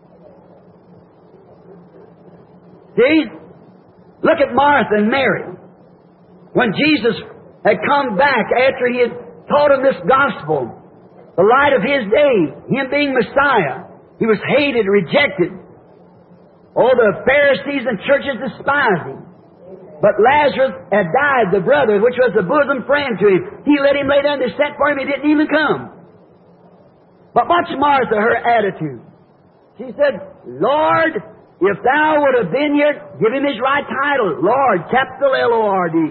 See? Look at Martha and Mary. When Jesus had come back after He had taught them this gospel, the light of His day, Him being Messiah, He was hated, rejected. All the Pharisees and churches despised Him. But Lazarus had died, the brother, which was the bosom friend to Him. He let Him lay down. They sent for Him. He didn't even come. But watch Martha, her attitude. She said, Lord, if Thou would have been here, give Him His right title. Lord, capital L O R D.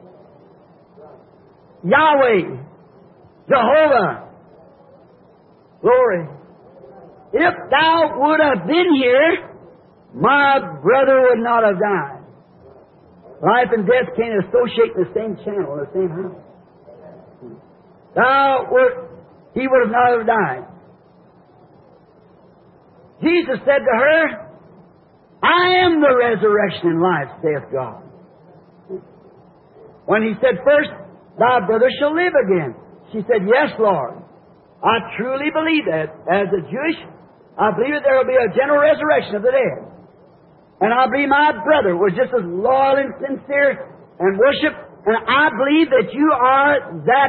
Yahweh. Jehovah. Glory. If Thou would have been here, my brother would not have died. Life and death can't associate in the same channel, in the same house. Thou would, he would have not have died. Jesus said to her, I am the resurrection and life, saith God. When He said first, thy brother shall live again. She said, yes, Lord. I truly believe that. As a Jewish, I believe that there will be a general resurrection of the dead. And I believe my brother was just as loyal and sincere and worship. And I believe that you are that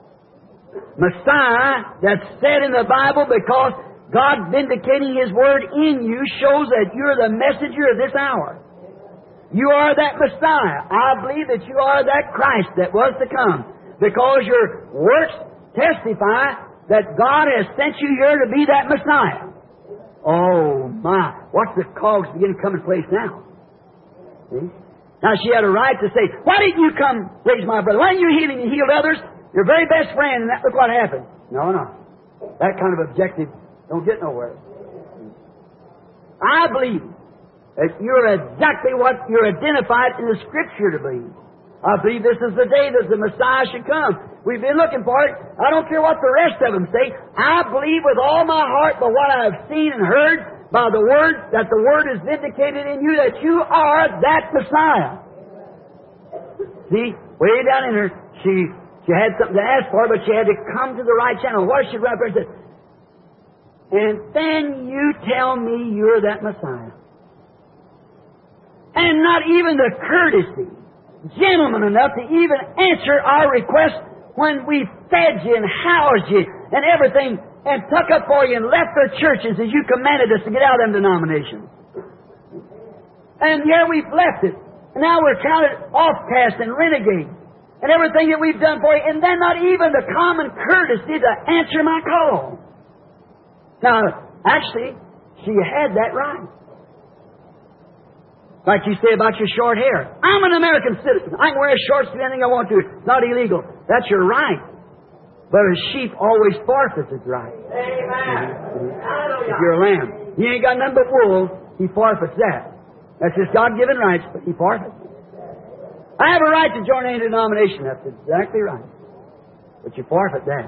Messiah that's said in the Bible, because God vindicating His Word in you shows that you're the messenger of this hour. You are that Messiah. I believe that you are that Christ that was to come, because your works testify that God has sent you here to be that Messiah. Oh, my. Watch the cogs begin to come in place now. See? Now, she had a right to say, why didn't you come raise my brother? Why didn't you heal him? You healed others. Your very best friend, and that, look what happened. No, no. That kind of objective don't get nowhere. I believe that you're exactly what you're identified in the Scripture to be. I believe this is the day that the Messiah should come. We've been looking for it. I don't care what the rest of them say. I believe with all my heart by what I have seen and heard, by the Word, that the Word is vindicated in you, that you are that Messiah. See, way down in her, she she had something to ask for, but she had to come to the right channel. What she right there said, and then you tell me you're that Messiah. And not even the courtesy, gentleman enough to even answer our request when we fed you and housed you and everything and took up for you and left the churches as you commanded us to get out of them denominations. And here we've left it. And now we're counted offcast and renegade and everything that we've done for you, and then not even the common courtesy to answer my call. Now, actually, she had that right. Like you say about your short hair. I'm an American citizen. I can wear shorts to do anything I want to. It's not illegal. That's your right. But a sheep always forfeits its right. Amen. If you're a lamb, he ain't got nothing but wool, he forfeits that. That's his God-given rights, but he forfeits it. I have a right to join any denomination. That's exactly right. But you forfeit that.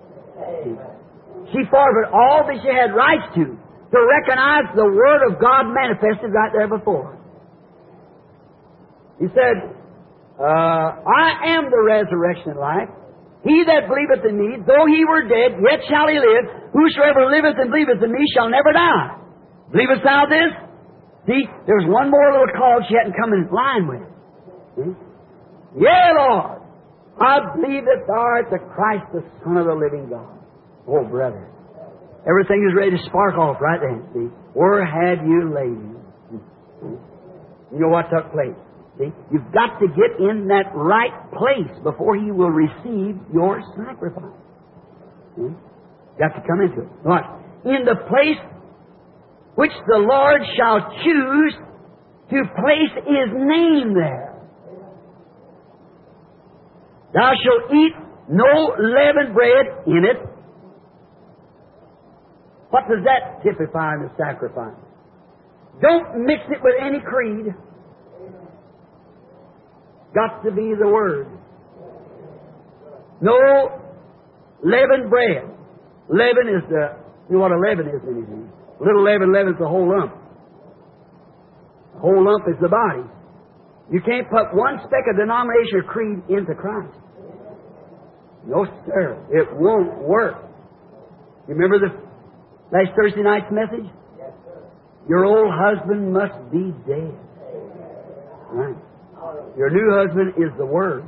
She forfeited all that she had rights to, to recognize the Word of God manifested right there before her. He said, uh, I am the resurrection and life. He that believeth in me, though he were dead, yet shall he live. Whosoever liveth and believeth in me shall never die. Believest thou this? See, there's one more little call she hadn't come in line with. See? Yea, Lord, I believe that thou art the Christ, the Son of the living God. Oh, brother. Everything is ready to spark off right then. See? Where had you laid him? You know what took place? See? You've got to get in that right place before He will receive your sacrifice. See? You've got to come into it. What? In the place which the Lord shall choose to place His name there. Thou shalt eat no leavened bread in it. What does that typify in the sacrifice? Don't mix it with any creed. Got to be the Word. No leavened bread. Leaven is the, you know what a leaven is anything. Little leaven leavens the whole lump. The whole lump is the body. You can't put one speck of denomination or creed into Christ. No, sir. It won't work. You remember the last Thursday night's message? Your old husband must be dead. Right. Your new husband is the Word.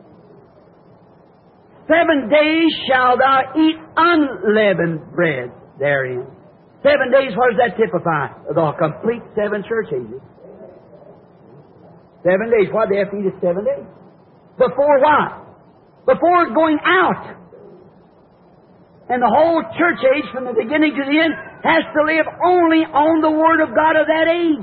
Seven days shall thou eat unleavened bread therein. Seven days, what does that typify? The complete seven church ages. Seven days. Why do they have to eat it seven days? Before what? Before going out. And the whole church age, from the beginning to the end, has to live only on the Word of God of that age.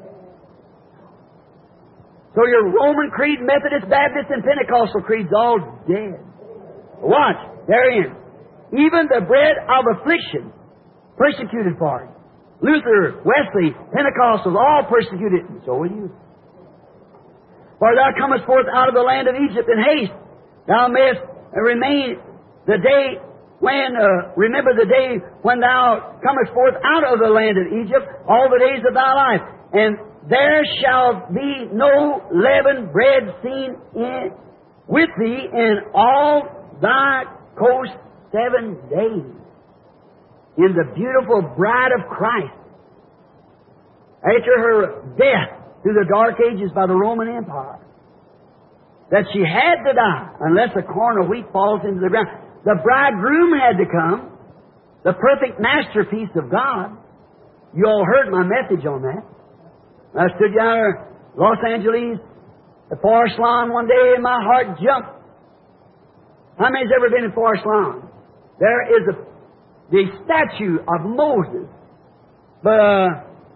So your Roman Creed, Methodist, Baptist, and Pentecostal creeds all dead. Watch, therein. Even the bread of affliction, persecuted for it. Luther, Wesley, Pentecostals, all persecuted, and so will you. For thou comest forth out of the land of Egypt in haste. Thou mayest remain the day when, uh, remember the day when thou comest forth out of the land of Egypt, all the days of thy life. And there shall be no leavened bread seen in, with thee in all thy coast seven days. In the beautiful bride of Christ. After her death through the dark ages by the Roman Empire. That she had to die unless a corn of wheat falls into the ground. The bridegroom had to come. The perfect masterpiece of God. You all heard my message on that. I stood down there in Los Angeles, at Forest Lawn one day, and my heart jumped. How many's ever been in Forest Lawn? There is a, the statue of Moses, but uh,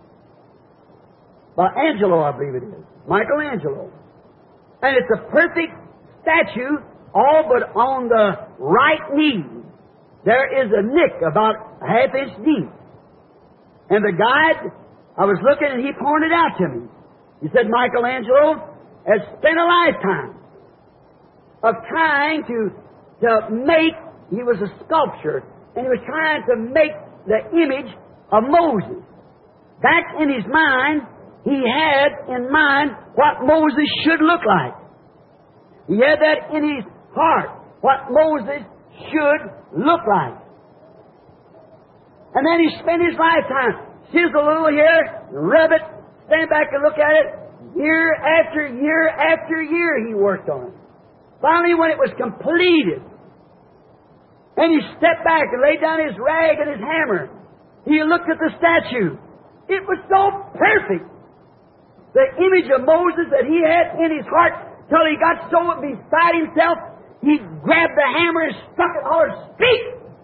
by Angelo, I believe it is, Michelangelo, and it's a perfect statue, all but on the right knee. There is a nick about a half inch deep, and the guide, I was looking and he pointed out to me. He said, Michelangelo has spent a lifetime of trying to, to make, he was a sculptor, and he was trying to make the image of Moses. Back in his mind, he had in mind what Moses should look like. He had that in his heart, what Moses should look like. And then he spent his lifetime chisel a little here, rub it, stand back and look at it. Year after year after year he worked on it. Finally, when it was completed, and he stepped back and laid down his rag and his hammer, he looked at the statue. It was so perfect. The image of Moses that he had in his heart, till he got so beside himself, he grabbed the hammer and struck it hard. Speak!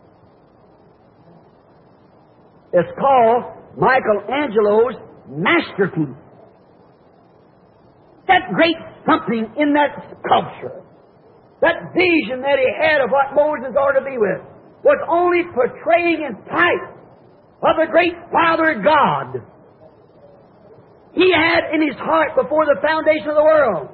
It's called Michelangelo's masterpiece. That great something in that sculpture, that vision that he had of what Moses ought to be with, was only portraying in type of the great Father God. He had in his heart before the foundation of the world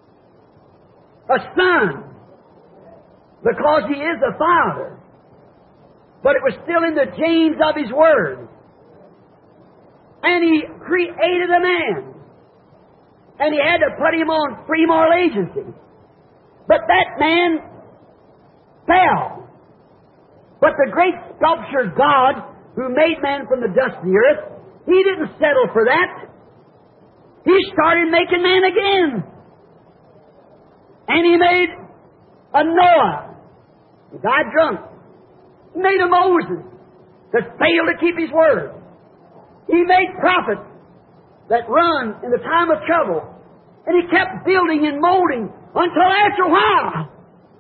a Son, because he is the Father. But it was still in the genes of his Word. And he created a man. and he had to put him on free moral agency. But that man fell. But the great sculptor God, who made man from the dust of the earth, He didn't settle for that. He started making man again. And He made a Noah. He died drunk. He made a Moses that failed to keep his word. He made prophets that run in the time of trouble. And He kept building and molding until after a while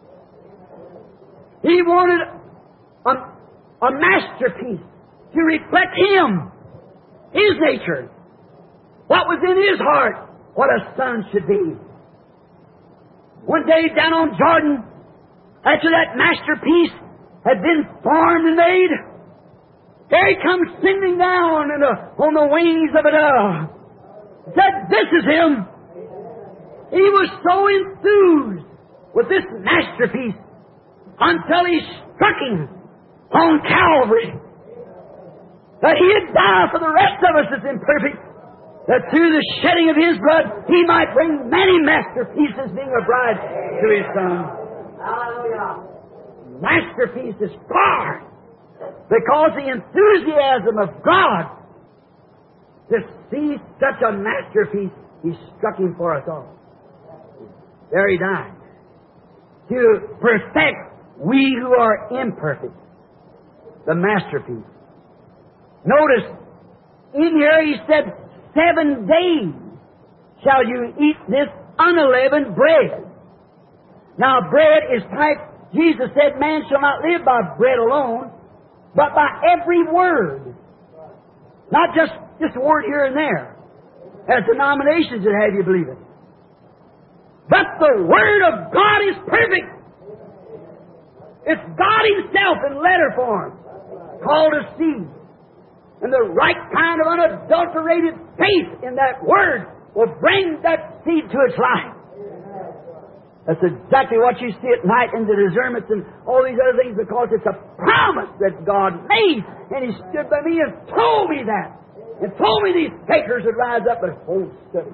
He wanted a, a masterpiece to reflect Him, His nature, what was in His heart, what a son should be. One day down on Jordan, after that masterpiece had been formed and made, there He comes sending down in a, on the wings of a dove. Said, "This is Him." He was so enthused with this masterpiece until He struck Him on Calvary that He'd die for the rest of us that's imperfect, that through the shedding of His blood He might bring many masterpieces, being a bride to His Son. Hallelujah. Masterpiece is far, because the enthusiasm of God to see such a masterpiece, He struck Him for us all. There He died. To perfect we who are imperfect. The masterpiece. Notice, in here He said, seven days shall you eat this unleavened bread. Now bread is type, Jesus said, man shall not live by bread alone, but by every word. Not just, just a word here and there, as denominations would have you believe it. But the Word of God is perfect. It's God Himself in letter form, called a seed. And the right kind of unadulterated faith in that Word will bring that seed to its life. That's exactly what you see at night in the discernments and all these other things, because it's a promise that God made. And He stood by me and told me that. And told me these fakers would rise up and hold steady.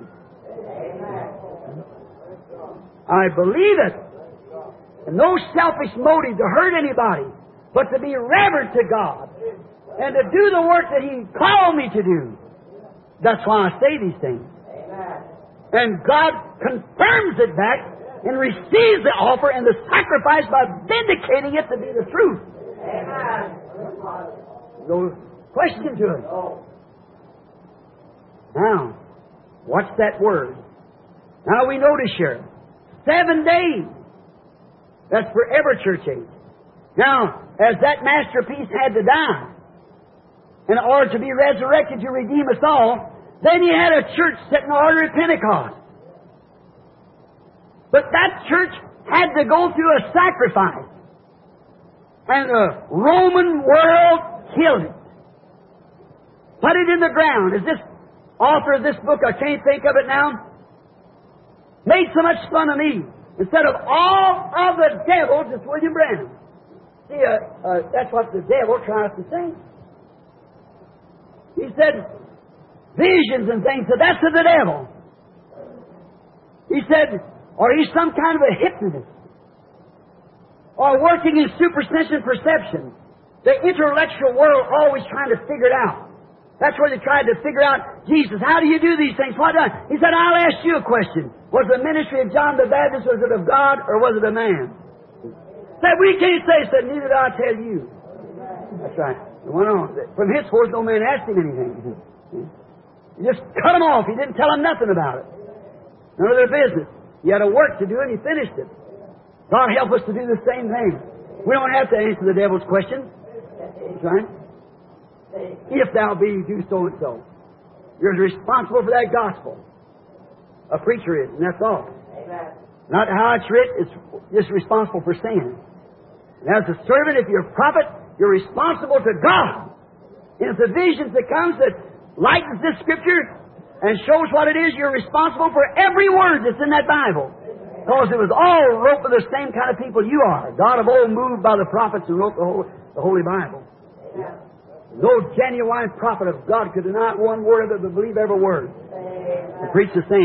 I believe it. And no selfish motive to hurt anybody, but to be reverent to God and to do the work that He called me to do. That's why I say these things. And God confirms it back and receives the offer and the sacrifice by vindicating it to be the truth. No question to it. Now, what's that word? Now we notice here, seven days. That's for every church age. Now, as that masterpiece had to die in order to be resurrected to redeem us all, then you had a church set in order at Pentecost. But that church had to go through a sacrifice. And the Roman world killed it. Put it in the ground. Is this author of this book, I can't think of it now, made so much fun of me. Instead of all of the devils, it's William Branham. See, uh, uh, that's what the devil tries to say. He said, visions and things, so that's of the devil. He said, or he's some kind of a hypnotist, or working in superstition perception. The intellectual world always trying to figure it out. That's where they tried to figure out, Jesus, how do you do these things? What done? He said, I'll ask you a question. Was the ministry of John the Baptist, was it of God or was it of man? Said, we can't say, said, neither do I tell you. That's right. He went on. From henceforth, no man asked him anything. He just cut him off. He didn't tell him nothing about it. None of their business. He had a work to do and he finished it. God help us to do the same thing. We don't have to answer the devil's question. That's right. If thou be, do so and so. You're responsible for that gospel. A preacher is, and that's all. Amen. Not how it's written, it's just responsible for sin. And as a servant, if you're a prophet, you're responsible to God. And if the visions that comes that lightens this Scripture and shows what it is, you're responsible for every word that's in that Bible. Because it was all wrote by the same kind of people you are. God of old moved by the prophets and wrote the, whole, the Holy Bible. Amen. No genuine prophet of God could deny one word of it, but believe every word. Amen. To preach the same.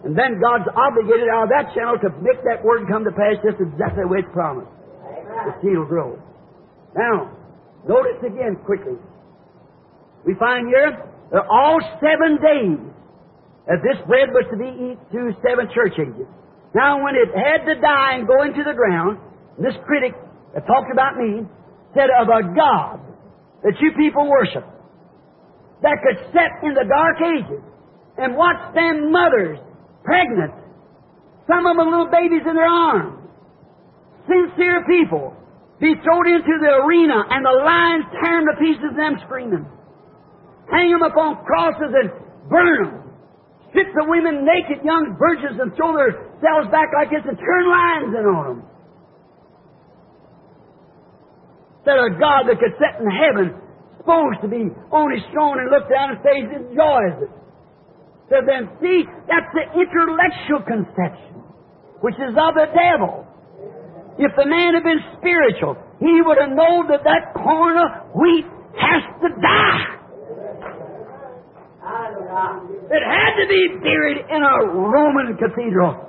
And then God's obligated out of that channel to make that Word come to pass just exactly the way it's promised. The seed will grow. Now, notice again quickly. We find here that all seven days that this bread was to be eaten through seven church ages. Now, when it had to die and go into the ground, this critic that talked about me said of a God that you people worship that could sit in the dark ages and watch them mothers, pregnant, some of them little babies in their arms, sincere people, be thrown into the arena and the lions tear them to pieces and them screaming. Hang them upon crosses and burn them. Strip the women naked, young virgins, and throw themselves back like this and turn lions in on them. That a God that could sit in heaven, supposed to be on His throne and look down and say He enjoys it. So then, see, that's the intellectual conception, which is of the devil. If the man had been spiritual, he would have known that that corn of wheat has to die. It had to be buried in a Roman cathedral.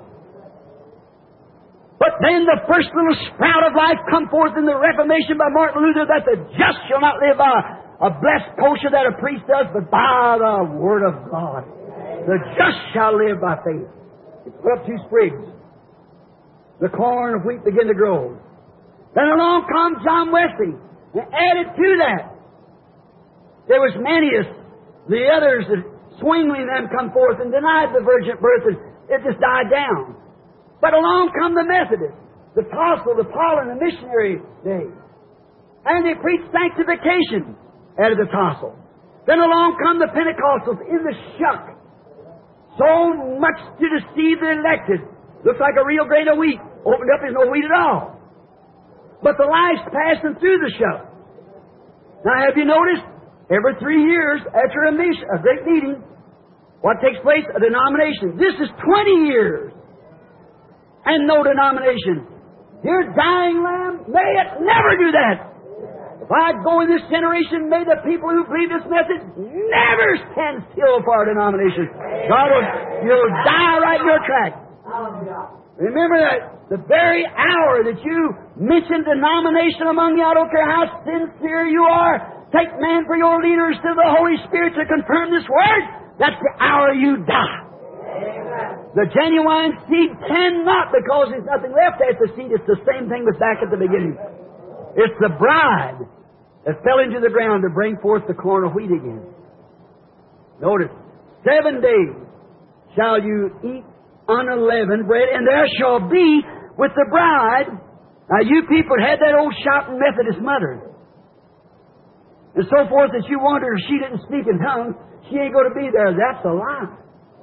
But then the first little sprout of life come forth in the Reformation by Martin Luther, that the just shall not live by a blessed kosher that a priest does, but by the Word of God. The just shall live by faith. He put up two sprigs. The corn of wheat began to grow. Then along comes John Wesley and added to that. There was Manius, the others, Zwingli, them come forth and denied the virgin birth, and it just died down. But along come the Methodists, the Apostle, the Paul, and the missionary days. And they preached sanctification out of the Apostle. Then along come the Pentecostals in the shuck. So much to deceive the elected. Looks like a real grain of wheat. Opened up, there's no wheat at all. But the life's passing through the shuck. Now have you noticed? Every three years after a, mission, a great meeting, what takes place? A denomination. This is twenty years. And no denomination. Dear dying lamb, may it never do that. If I go in this generation, may the people who believe this message never stand still for our denomination. God will, you'll die right in your track. Remember that the very hour that you mention denomination among you, I don't care how sincere you are, take man for your leader instead of the Holy Spirit to confirm this word, that's the hour you die. The genuine seed cannot, because there's nothing left after the seed. It's the same thing was back at the beginning. It's the bride that fell into the ground to bring forth the corn of wheat again. Notice, seven days shall you eat unleavened bread, and there shall be with the bride. Now you people had that old shouting Methodist mother, and so forth, that you wonder if she didn't speak in tongues, she ain't going to be there. That's a lie.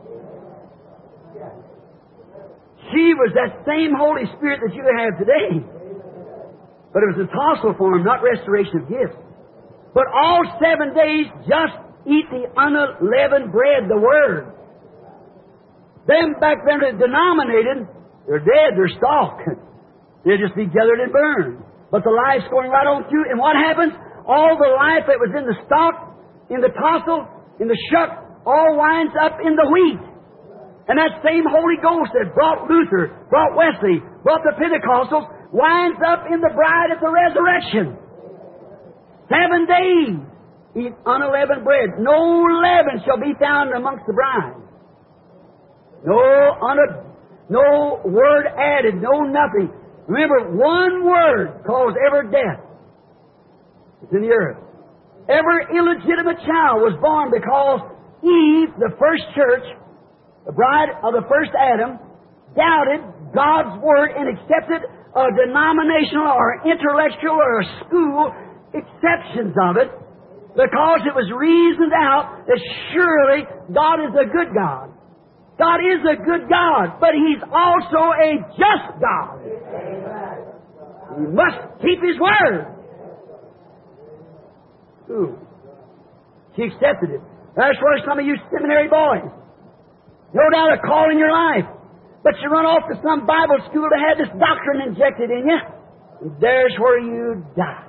She was that same Holy Spirit that you have today. But it was a tassel form, not restoration of gifts. But all seven days, just eat the unleavened bread, the Word. Them back then that denominated, they're dead, they're stalked. They'll just be gathered and burned. But the life's going right on through. And what happens? All the life that was in the stalk, in the tassel, in the shuck, all winds up in the wheat. And that same Holy Ghost that brought Luther, brought Wesley, brought the Pentecostals, winds up in the bride at the resurrection. Seven days eat unleavened bread. No leaven shall be found amongst the bride. No, un- no word added, no nothing. Remember, one word caused every death. It's in the earth. Every illegitimate child was born because Eve, the first church, the bride of the first Adam, doubted God's Word and accepted a denominational or intellectual or a school exceptions of it, because it was reasoned out that surely God is a good God. God is a good God, but He's also a just God. He must keep His Word. Ooh. She accepted it. That's where some of you seminary boys, no doubt a call in your life, but you run off to some Bible school to have this doctrine injected in you, and there's where you die.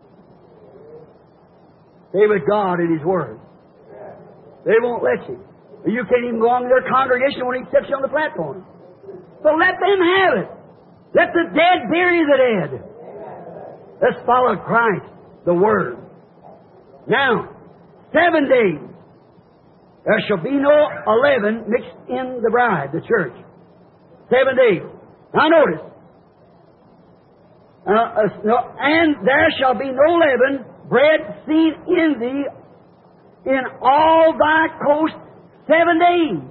Stay with God and His Word. They won't let you. You can't even go on to their congregation when he accepts you on the platform. So let them have it. Let the dead bury the dead. Let's follow Christ, the Word. Now, seven days. There shall be no eleven mixed in the bride, the church. Seven days. Now notice. Uh, uh, no, and there shall be no leaven, bread seen in thee in all thy coast seven days.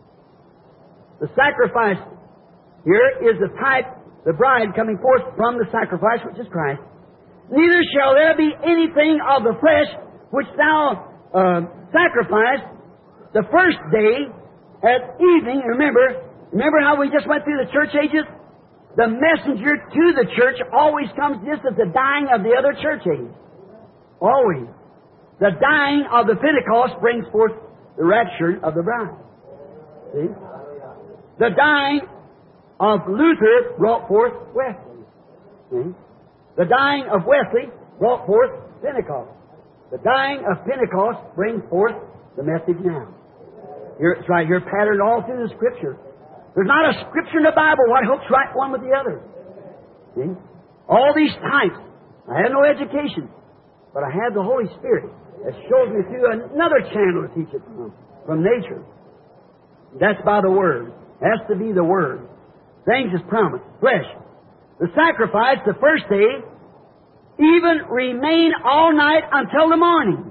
The sacrifice here is the type, the bride coming forth from the sacrifice, which is Christ. Neither shall there be anything of the flesh which thou uh, sacrificest the first day at evening. Remember, remember how we just went through the church ages? The messenger to the church always comes just at the dying of the other church age. Always. The dying of the Pentecost brings forth the rapture of the bride. See? The dying of Luther brought forth Wesley. See? The dying of Wesley brought forth Pentecost. The dying of Pentecost brings forth the message now. Here, it's right here patterned all through the Scripture. There's not a Scripture in the Bible what hooks right one with the other. See? All these types. I have no education, but I have the Holy Spirit that shows me through another channel to teach it from, from nature. That's by the Word. It has to be the Word. Things is promised. Flesh. The sacrifice, the first day, even remain all night until the morning.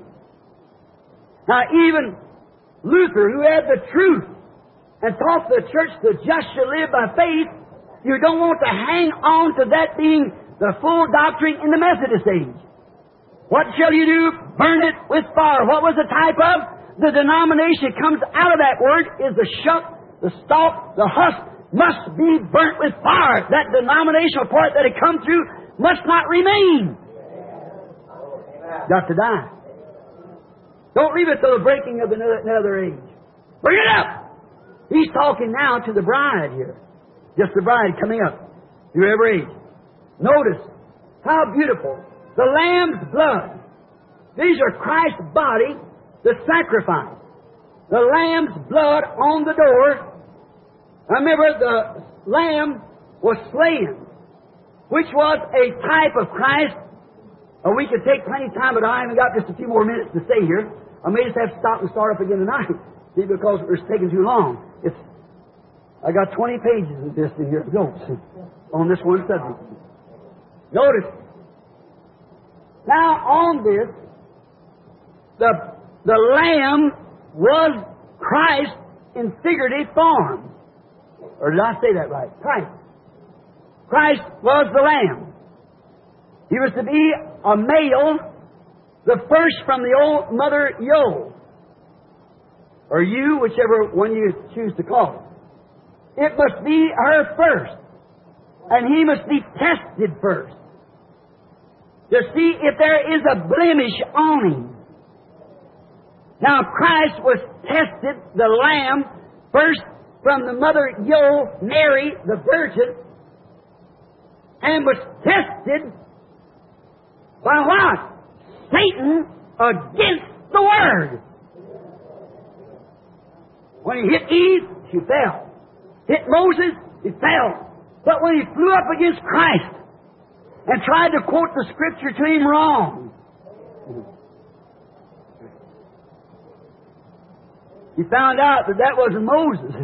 Now, even Luther, who had the truth and taught the church the just shall live by faith, you don't want to hang on to that being the full doctrine in the Methodist age. What shall you do? Burn it with fire. What was the type of? The denomination that comes out of that word is the shuck, the stalk, the husk must be burnt with fire. That denominational part that it comes through must not remain. Got to die. Don't leave it till the breaking of another age. Bring it up! He's talking now to the bride here. Just the bride coming up through every age. Notice how beautiful. The Lamb's blood. These are Christ's body, the sacrifice. The Lamb's blood on the door. Remember, the Lamb was slain, which was a type of Christ. Oh, we could take plenty of time, but I haven't got just a few more minutes to stay here. I may just have to stop and start up again tonight. See, because it's taking too long. It's I got twenty pages of this in here, notes on this one subject. Notice. Now, on this, the, the Lamb was Christ in figurative form. Or did I say that right? Christ. Christ was the Lamb. He was to be a male, the first from the old mother Yo, or you, whichever one you choose to call it. It must be her first, and he must be tested first to see if there is a blemish on him. Now Christ was tested, the Lamb, first from the mother Yo, Mary, the Virgin, and was tested by what? Satan against the Word. When he hit Eve, she fell. Hit Moses, he fell. But when he flew up against Christ and tried to quote the Scripture to him wrong, he found out that that wasn't Moses.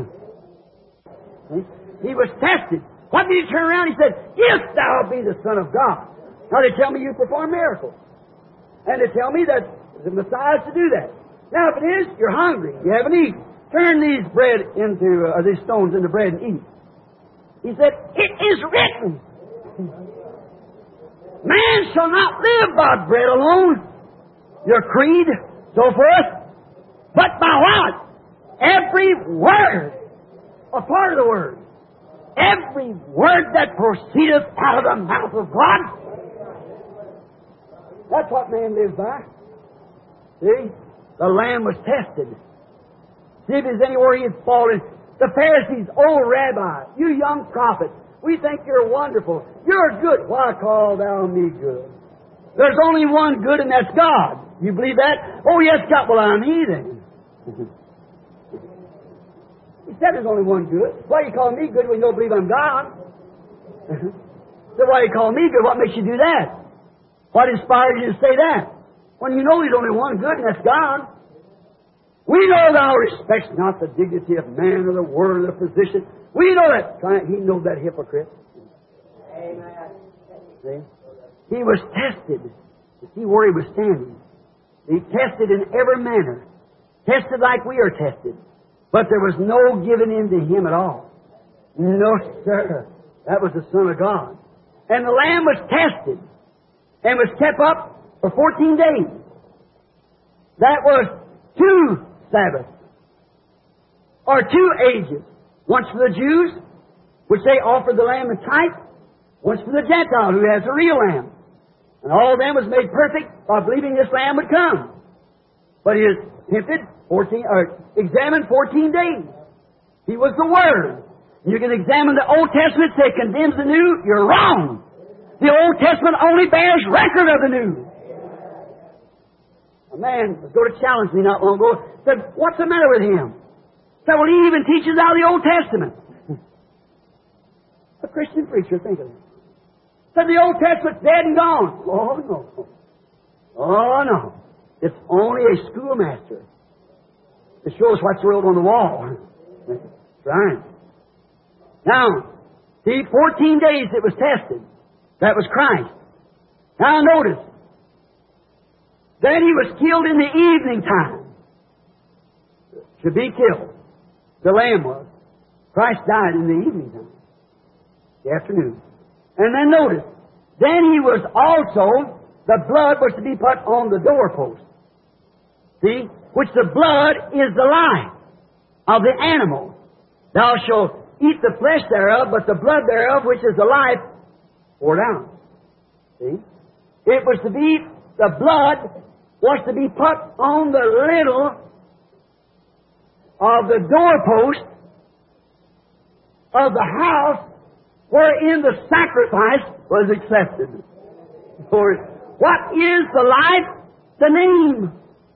He was tested. What did he turn around? He said, "If thou be the Son of God." Now they tell me you perform miracles. And they tell me that the Messiah is to do that. Now if it is, you're hungry. You haven't eaten. Turn these bread into, uh, these stones into bread and eat. He said, "It is written, man shall not live by bread alone," your creed, so forth, "but by what? Every word," a part of the Word, "every word that proceedeth out of the mouth of God." That's what man lives by. See? The Lamb was tested. See if there's anywhere he had fallen. The Pharisees, "Oh, Rabbi, you young prophet, we think you're wonderful. You're good. Why call thou me good? There's only one good, and that's God. You believe that? Oh, yes, God. Well, I'm heathen." He said there's only one good. Why are you calling me good when you don't believe I'm God? So why are you calling me good? What makes you do that? What inspired you to say that? When you know there's only one good, and that's God. We know thou respects not the dignity of man or the word or the physician. We know that. He knows that hypocrite. Amen. See? He was tested to see where he was standing. He tested in every manner. Tested like we are tested. But there was no giving in to him at all. No, sir. That was the Son of God. And the Lamb was tested and was kept up for fourteen days. That was two Sabbaths. Or two ages. Once for the Jews, which they offered the Lamb in type. Once for the Gentile, who has a real Lamb. And all of them was made perfect by believing this Lamb would come. But he was tempted fourteen, or examined fourteen days. He was the Word. You can examine the Old Testament, say it condemns the New. You're wrong. The Old Testament only bears record of the New. A man was going to challenge me not long ago. Said, what's the matter with him? Said, well, he even teaches out of the Old Testament. A Christian preacher, think of it. Said the Old Testament's dead and gone. Oh, no. Oh, no. It's only a schoolmaster to show us what's wrote on the wall. That's right. Now, see, fourteen days it was tested. That was Christ. Now notice. Then he was killed in the evening time. To be killed. The Lamb was. Christ died in the evening time. The afternoon. And then notice. Then he was also, the blood was to be put on the doorpost. See? Which the blood is the life of the animal. Thou shalt eat the flesh thereof, but the blood thereof, which is the life, poured out. See? It was to be, the blood was to be put on the lintel of the doorpost of the house wherein the sacrifice was accepted. For what is the life? The name.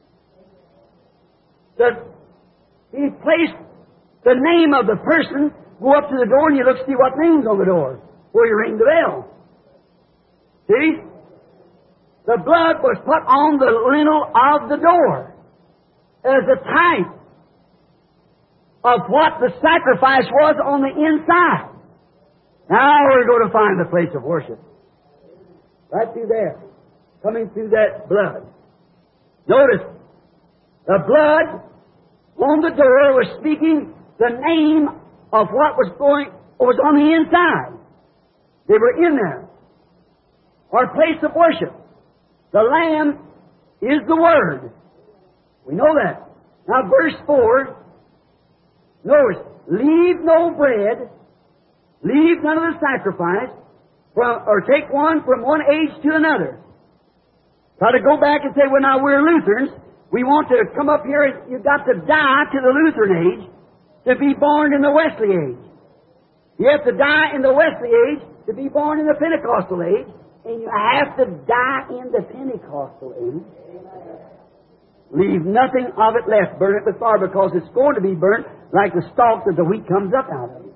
The, he placed the name of the person. Go up to the door and you look to see what name's on the door. Or you ring the bell. See? The blood was put on the lintel of the door as a type of what the sacrifice was on the inside. Now we're going to find the place of worship. Right through there. Coming through that blood. Notice, the blood on the door was speaking the name of what was going, was on the inside. They were in there. Our place of worship. The Lamb is the Word. We know that. Now verse four, notice, leave no bread, leave none of the sacrifice, from, or take one from one age to another. Try to go back and say, well now we're Lutherans, we want to come up here and you've got to die to the Lutheran age to be born in the Wesley age. You have to die in the Wesley age to be born in the Pentecostal age, and you have to die in the Pentecostal age. Leave nothing of it left. Burn it with fire, because it's going to be burnt like the stalk that the wheat comes up out of.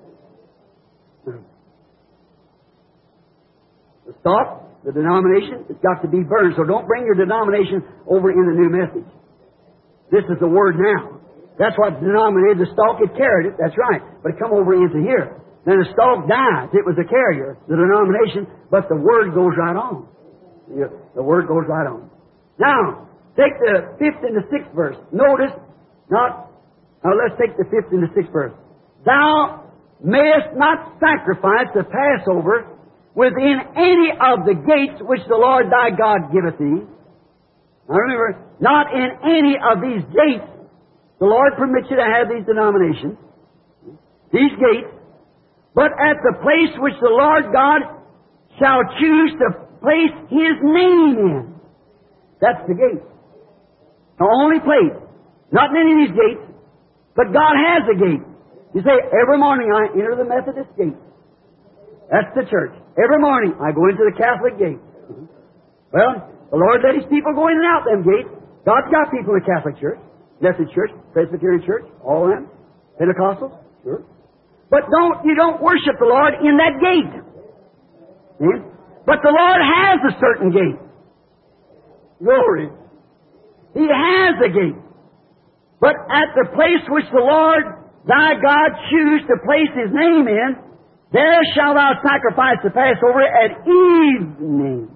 The stalk, the denomination, it's got to be burned. So don't bring your denomination over in the new message. This is the Word now. That's what denominated the stalk. It carried it. That's right. But it come over into here. Then the stalk dies. It was the carrier, the denomination, but the Word goes right on. The Word goes right on. Now, take the fifth and the sixth verse. Notice, not, now let's take the fifth and the sixth verse. Thou mayest not sacrifice the Passover within any of the gates which the Lord thy God giveth thee. Now remember, not in any of these gates. The Lord permits you to have these denominations, these gates, but at the place which the Lord God shall choose to place His name in. That's the gate. The only place. Not in any of these gates, but God has a gate. You say, every morning I enter the Methodist gate. That's the church. Every morning I go into the Catholic gate. Well, the Lord let His people go in and out them gates. God's got people in the Catholic Church, Methodist Church, Presbyterian Church, all of them, Pentecostals. Sure. But don't, you don't worship the Lord in that gate. See? But the Lord has a certain gate. Glory. He has a gate. But at the place which the Lord thy God choose to place His name in, there shalt thou sacrifice the Passover at evening.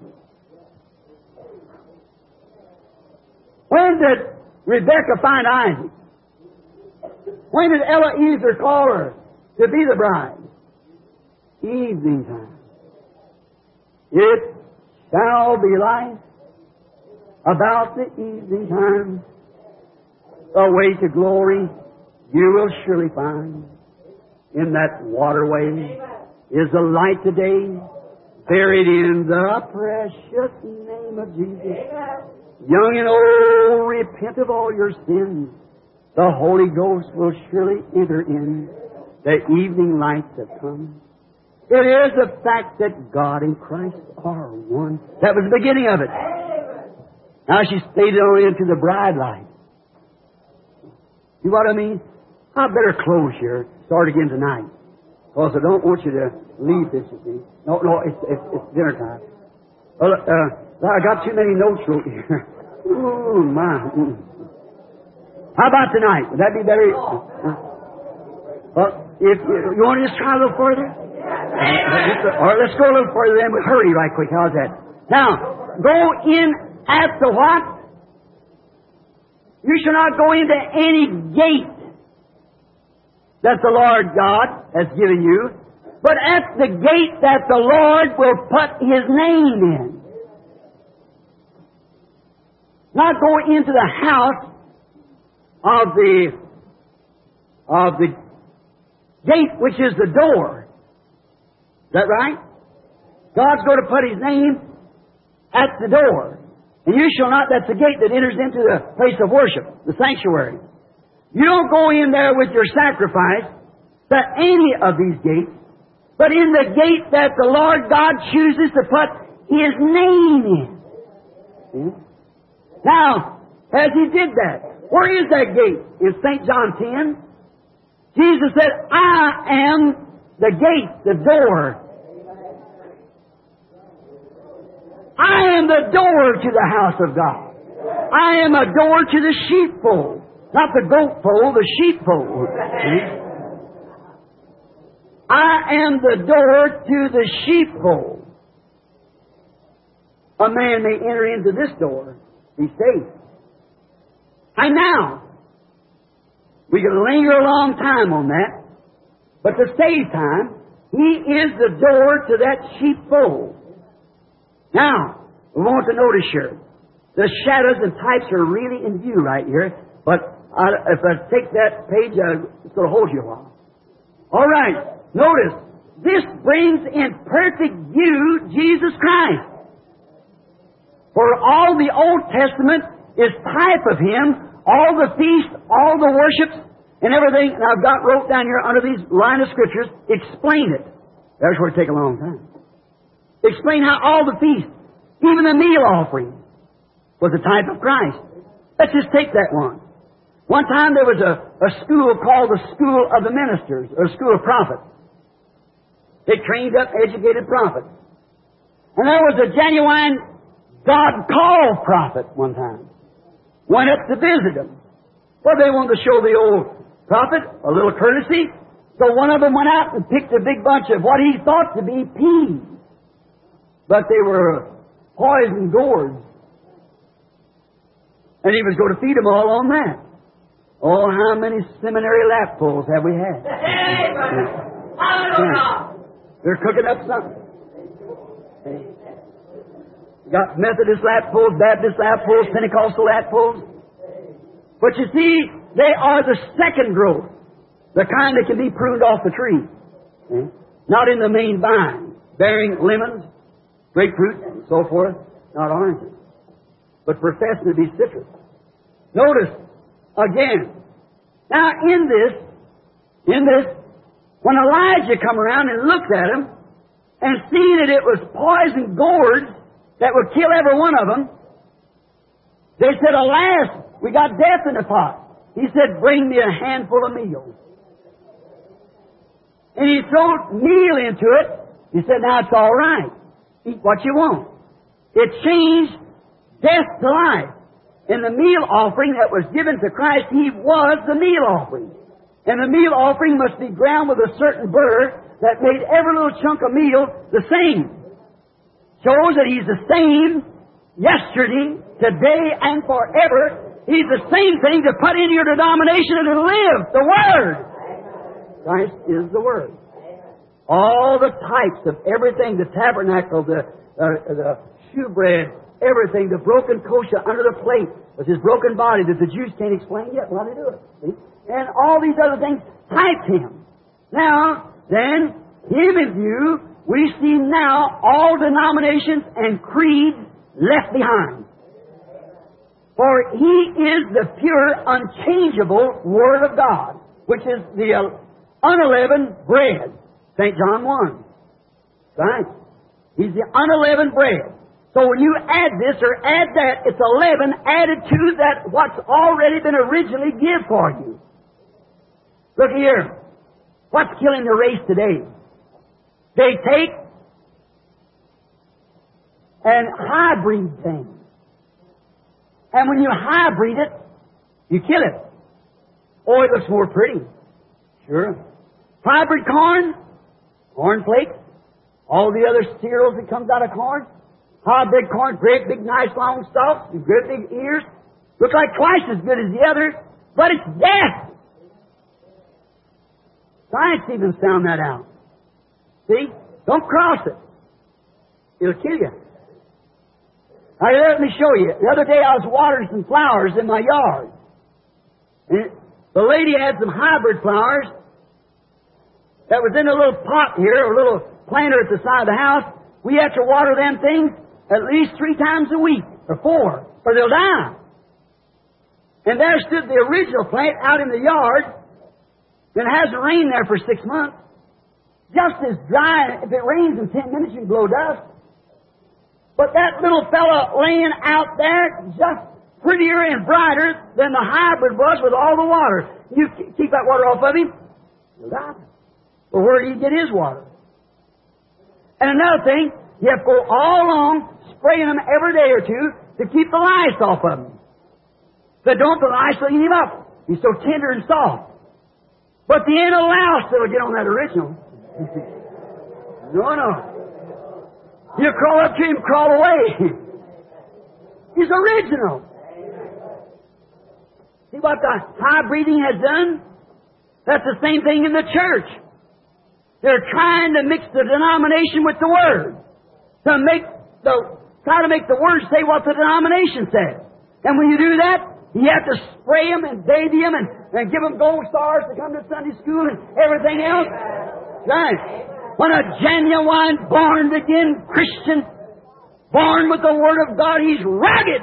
When did Rebekah find Isaac? When did Eliezer call her to be the bride? Evening time. It shall be light about the evening time. A way to glory you will surely find. In that waterway is the light today, buried in the precious name of Jesus. Young and old, repent of all your sins. The Holy Ghost will surely enter in. The evening lights have come. It is the fact that God and Christ are one. That was the beginning of it. Now she stayed on into the bride light. You know what I mean? I better close here. Start again tonight. Because I don't want you to leave this, you see. No, no, it's, it's, it's dinner time. Well, uh, I got too many notes wrote here. Ooh, my. Mm. How about tonight? Would that be better? Uh, well, if you, you want to just try a little further? Uh, or let's go a little further then. We'll hurry right quick. How's that? Now, go in at the what? You shall not go into any gate that the Lord God has given you, but at the gate that the Lord will put His name in. Not go into the house of the of the gate which is the door. Is that right? God's going to put His name at the door. And you shall not, that's the gate that enters into the place of worship, the sanctuary. You don't go in there with your sacrifice to any of these gates, but in the gate that the Lord God chooses to put His name in. See? Now, as He did that, where is that gate? In Saint John ten, Jesus said, I am the gate, the door. I am the door to the house of God. I am a door to the sheepfold. Not the goat fold, the sheepfold. I am the door to the sheepfold. A man may enter into this door, be safe. And now, we can linger a long time on that, but to save time, He is the door to that sheepfold. Now, we want to notice here, the shadows and types are really in view right here, but I, if I take that page, uh, it's going to hold you a while. All right, notice, this brings in perfect view Jesus Christ. For all the Old Testament is type of Him, all the feasts, all the worships, and everything, and I've got wrote down here under these line of Scriptures, explain it. That's where it take a long time. Explain how all the feasts, even the meal offering, was a type of Christ. Let's just take that one. One time there was a, a school called the School of the Ministers, or School of Prophets. They trained up educated prophets. And there was a genuine God-called prophet one time. Went up to visit them. Well, they wanted to show the old prophet a little courtesy. So one of them went out and picked a big bunch of what he thought to be peas. But they were poison gourds. And he was going to feed them all on that. Oh, how many seminary lapfuls have we had? Yeah. They're cooking up something. Hey. Got Methodist lapfuls, Baptist lapfuls, Pentecostal lapfuls. But you see, they are the second growth. The kind that can be pruned off the tree. Okay? Not in the main vine. Bearing lemons, grapefruit, and so forth. Not oranges. But professed to be citrus. Notice, again. Now in this, in this, when Elijah come around and looked at him, and seen that it was poison gourds that would kill every one of them, they said, alas, we got death in the pot. He said, bring me a handful of meal. And he threw meal into it. He said, now it's all right. Eat what you want. It changed death to life. And the meal offering that was given to Christ, He was the meal offering. And the meal offering must be ground with a certain burr that made every little chunk of meal the same. Shows that He's the same yesterday, today, and forever. He's the same thing to put into your denomination and to live. The Word. Christ is the Word. All the types of everything, the tabernacle, the, uh, the shewbread, everything, the broken kosher under the plate was His broken body that the Jews can't explain yet why they do it. See? And all these other things type Him. Now, then, Him in view, we see now all denominations and creeds left behind. For He is the pure, unchangeable Word of God, which is the uh, unleavened bread. Saint John one. Right? He's the unleavened bread. So when you add this or add that, it's eleven added to that what's already been originally given for you. Look here. What's killing the race today? They take and hybrid things. And when you hybrid it, you kill it. Oh, it looks more pretty. Sure. Hybrid corn, corn flakes, all the other cereals that comes out of corn. Hybrid corn, great big nice long stalks, and great big ears. Look like twice as good as the others, but it's death. Science even found that out. See? Don't cross it. It'll kill you. Now, let me show you. The other day I was watering some flowers in my yard. And the lady had some hybrid flowers that was in a little pot here, a little planter at the side of the house. We have to water them things at least three times a week, or four, or they'll die. And there stood the original plant out in the yard, and it hasn't rained there for six months. Just as dry, if it rains in ten minutes, you can blow dust. But that little fella laying out there, just prettier and brighter than the hybrid was with all the water. You keep that water off of him, he'll die. Well, where do you get his water? And another thing, you have to go all along spraying them every day or two to keep the lice off of them. If they don't, the lice will eat him up. He's so tender and soft. But the ain't a louse that'll get on that original. No, no. You crawl up to him, crawl away. He's original. See what the hybriding has done? That's the same thing in the church. They're trying to mix the denomination with the Word. To make the, try to make the Word say what the denomination says. And when you do that, you have to spray them and baby them and, and give them gold stars to come to Sunday school and everything else. Right. When a genuine, born-again Christian, born with the Word of God, he's rugged.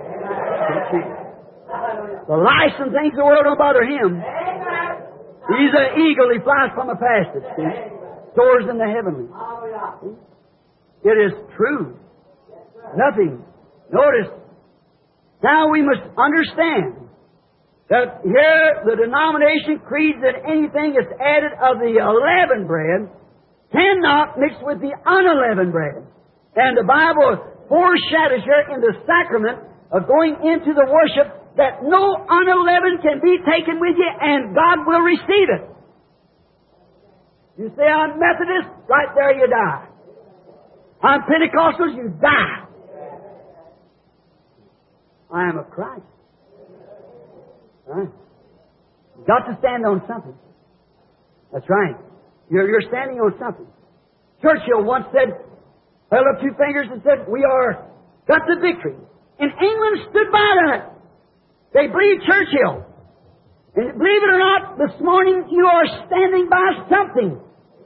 The lice and things of the world don't bother him. He's an eagle. He flies from a pasture. Soars in the heavenlies. It is true. Nothing. Notice. Now we must understand that here the denomination creeds that anything that's added of the leavened bread cannot mix with the unleavened bread. And the Bible foreshadows here in the sacrament of going into the worship that no unleavened can be taken with you and God will receive it. You say, I'm Methodist, right there you die. I'm Pentecostals, you die. I am of Christ. Right? You've got to stand on something. That's right. You're, you're standing on something. Churchill once said, held up two fingers and said, we are got the victory. And England stood by that. They believed Churchill. And believe it or not, this morning you are standing by something.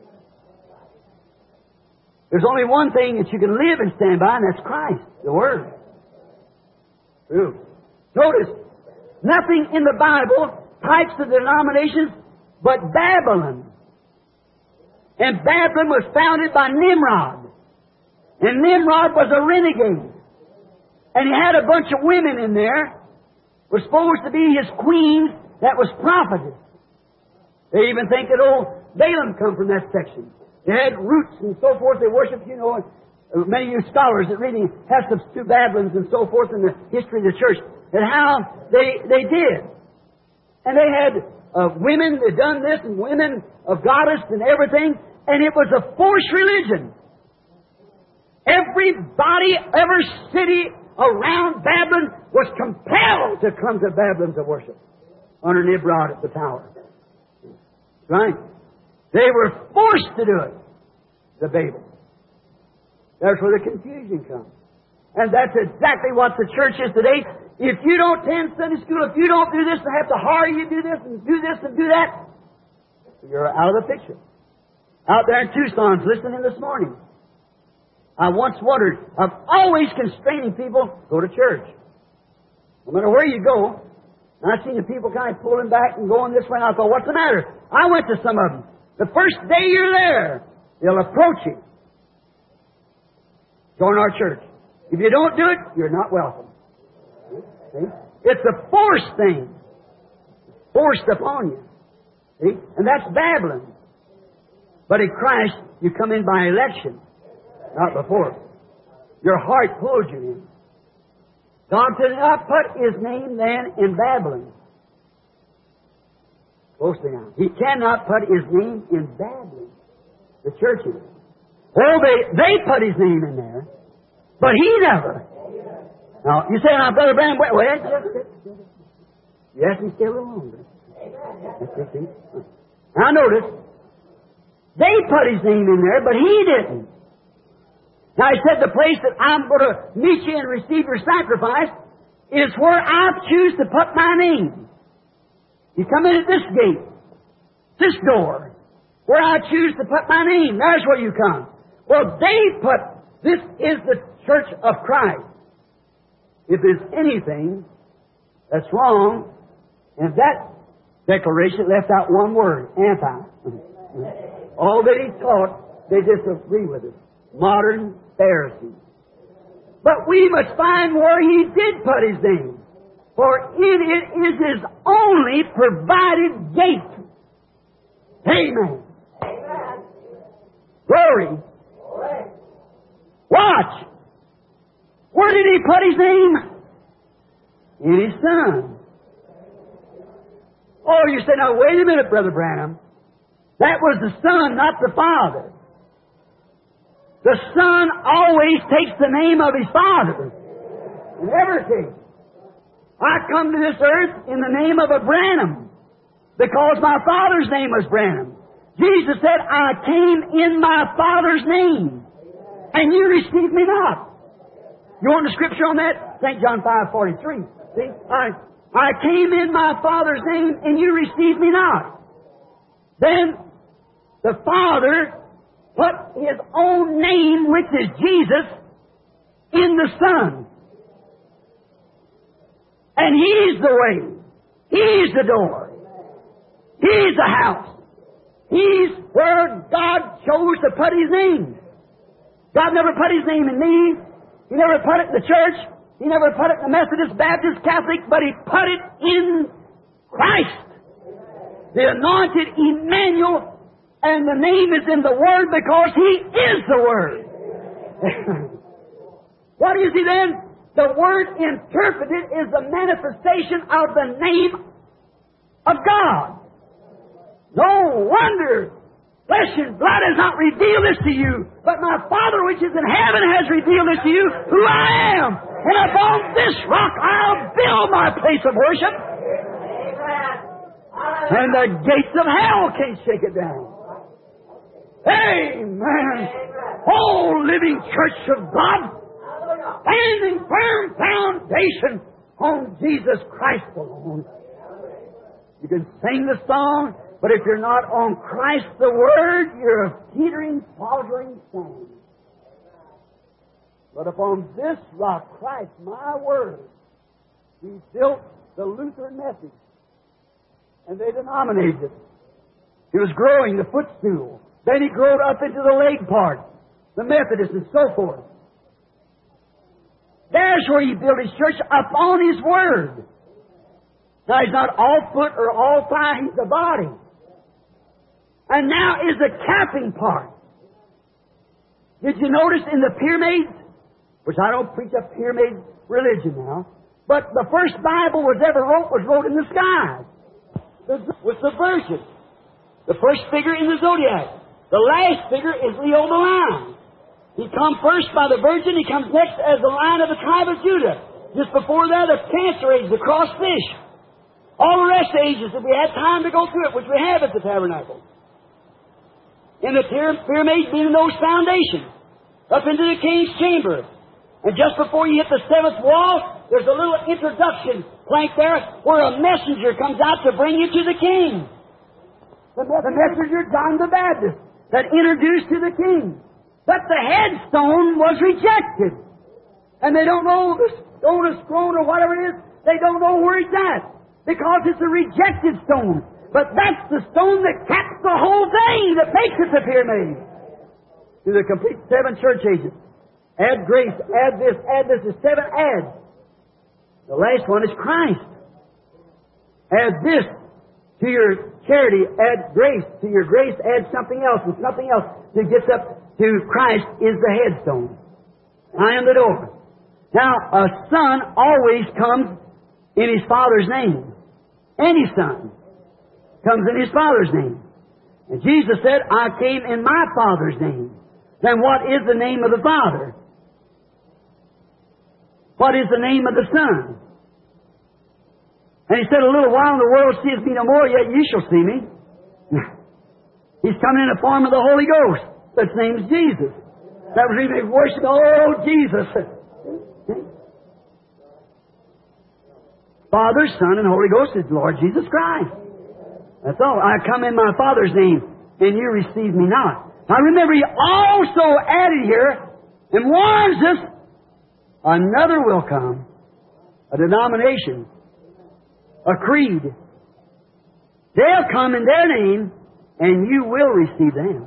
There's only one thing that you can live and stand by, and that's Christ, the Word. True. Notice, nothing in the Bible types the denominations but Babylon. And Babylon was founded by Nimrod. And Nimrod was a renegade. And he had a bunch of women in there, were supposed to be his queens, that was prophetess. They even think that old Balaam come from that section. They had roots and so forth. They worshipped, you know, many of you scholars that reading Hesop's Two Babylons and so forth in the history of the church, and how they, they did. And they had uh, women that done this and women of goddess and everything, and it was a forced religion. Everybody, every city around Babylon was compelled to come to Babylon to worship under Nimrod at the tower. Right? They were forced to do it. The Babel. That's where the confusion comes. And that's exactly what the church is today. If you don't attend Sunday school, if you don't do this, they have to hire you to do this and do this and do that, you're out of the picture. Out there in Tucson, listening this morning. I once wondered, I'm always constraining people, go to church. No matter where you go. And I've seen the people kind of pulling back and going this way, and I thought, what's the matter? I went to some of them. The first day you're there, they'll approach you. Join our church. If you don't do it, you're not welcome. See? It's a forced thing. Forced upon you. See? And that's Babylon. But in Christ, you come in by election. Not before. Your heart pulled you in. God did not put His name then in Babylon. Closely now. He cannot put His name in Babylon. The churches. Well, they, they put His name in there. But He never. Now, you say, now, Brother Branham, wait, wait. You ask me to stay a little longer. Now, notice. They put His name in there, but He didn't. Now, He said the place that I'm going to meet you and receive your sacrifice is where I choose to put my name. You come in at this gate, this door, where I choose to put my name. There's where you come. Well, they put, this is the church of Christ. If there's anything that's wrong, and that declaration left out one word, anti. All that He taught, they disagree with it. Modern Pharisees. But we must find where He did put His name. For in it is His only provided gate. Amen. Amen. Glory. Glory. Watch. Where did He put His name? In His Son. Oh, you say, now wait a minute, Brother Branham. That was the Son, not the Father. The Son always takes the name of His Father. In everything. I come to this earth in the name of a Branham because my Father's name was Branham. Jesus said, I came in my Father's name, and you received me not. You want the scripture on that? Saint John five forty-three. See? I, I came in my Father's name, and you received me not. Then the Father put His own name, which is Jesus, in the Son. And He's the way. He's the door. He's the house. He's where God chose to put His name. God never put His name in me. He never put it in the church. He never put it in the Methodist, Baptist, Catholic, but He put it in Christ. The anointed Emmanuel, and the name is in the Word because He is the Word. What is He then? The Word interpreted is the manifestation of the name of God. No wonder flesh and blood has not revealed this to you, but my Father which is in heaven has revealed this to you, who I am. And upon this rock I'll build my place of worship. And the gates of hell can't shake it down. Amen. Oh, living church of God, standing firm foundation on Jesus Christ alone. You can sing the song, but if you're not on Christ the Word, you're a teetering, faltering sand. But upon this rock, Christ, my Word, He built the Lutheran message. And they denominated it. He was growing the footstool. Then He grew up into the leg part, the Methodist and so forth. There's where He built His church, upon His Word. Now, He's not all foot or all thigh, He's the body. And now is the capping part. Did you notice in the pyramids, which I don't preach a pyramid religion now, but the first Bible was ever wrote was wrote in the sky. With the Virgin. The first figure in the zodiac. The last figure is Leo the Lion. He comes first by the Virgin. He comes next as the Lion of the tribe of Judah. Just before that, the Cancer Age, the cross fish. All the rest of the ages, if we had time to go through it, which we have at the tabernacle. In the pyramids being those foundations. Up into the king's chamber. And just before you hit the seventh wall, there's a little introduction plank there where a messenger comes out to bring you to the king. The messenger, John the Baptist, that introduced to the king. But the headstone was rejected. And they don't know the stone is thrown or whatever it is. They don't know where it's at. Because it's a rejected stone. But that's the stone that caps the whole thing that makes it the pyramid. To the complete seven church ages. Add grace, add this, add this. There's seven adds. The last one is Christ. Add this to your charity, add grace to your grace, add something else and something else. It gets up to Christ is the headstone. I am the door. Now, a son always comes in his father's name. Any son comes in his father's name. And Jesus said, I came in my Father's name. Then what is the name of the Father? What is the name of the Son? And he said, a little while and the world sees me no more, yet you shall see me. He's coming in the form of the Holy Ghost. His name's Jesus. That was even worship. Oh, Jesus. Father, Son, and Holy Ghost is Lord Jesus Christ. That's all. I come in my Father's name, and you receive me not. Now remember, he also added here, and warns us, another will come, a denomination, a creed. They'll come in their name, and you will receive them.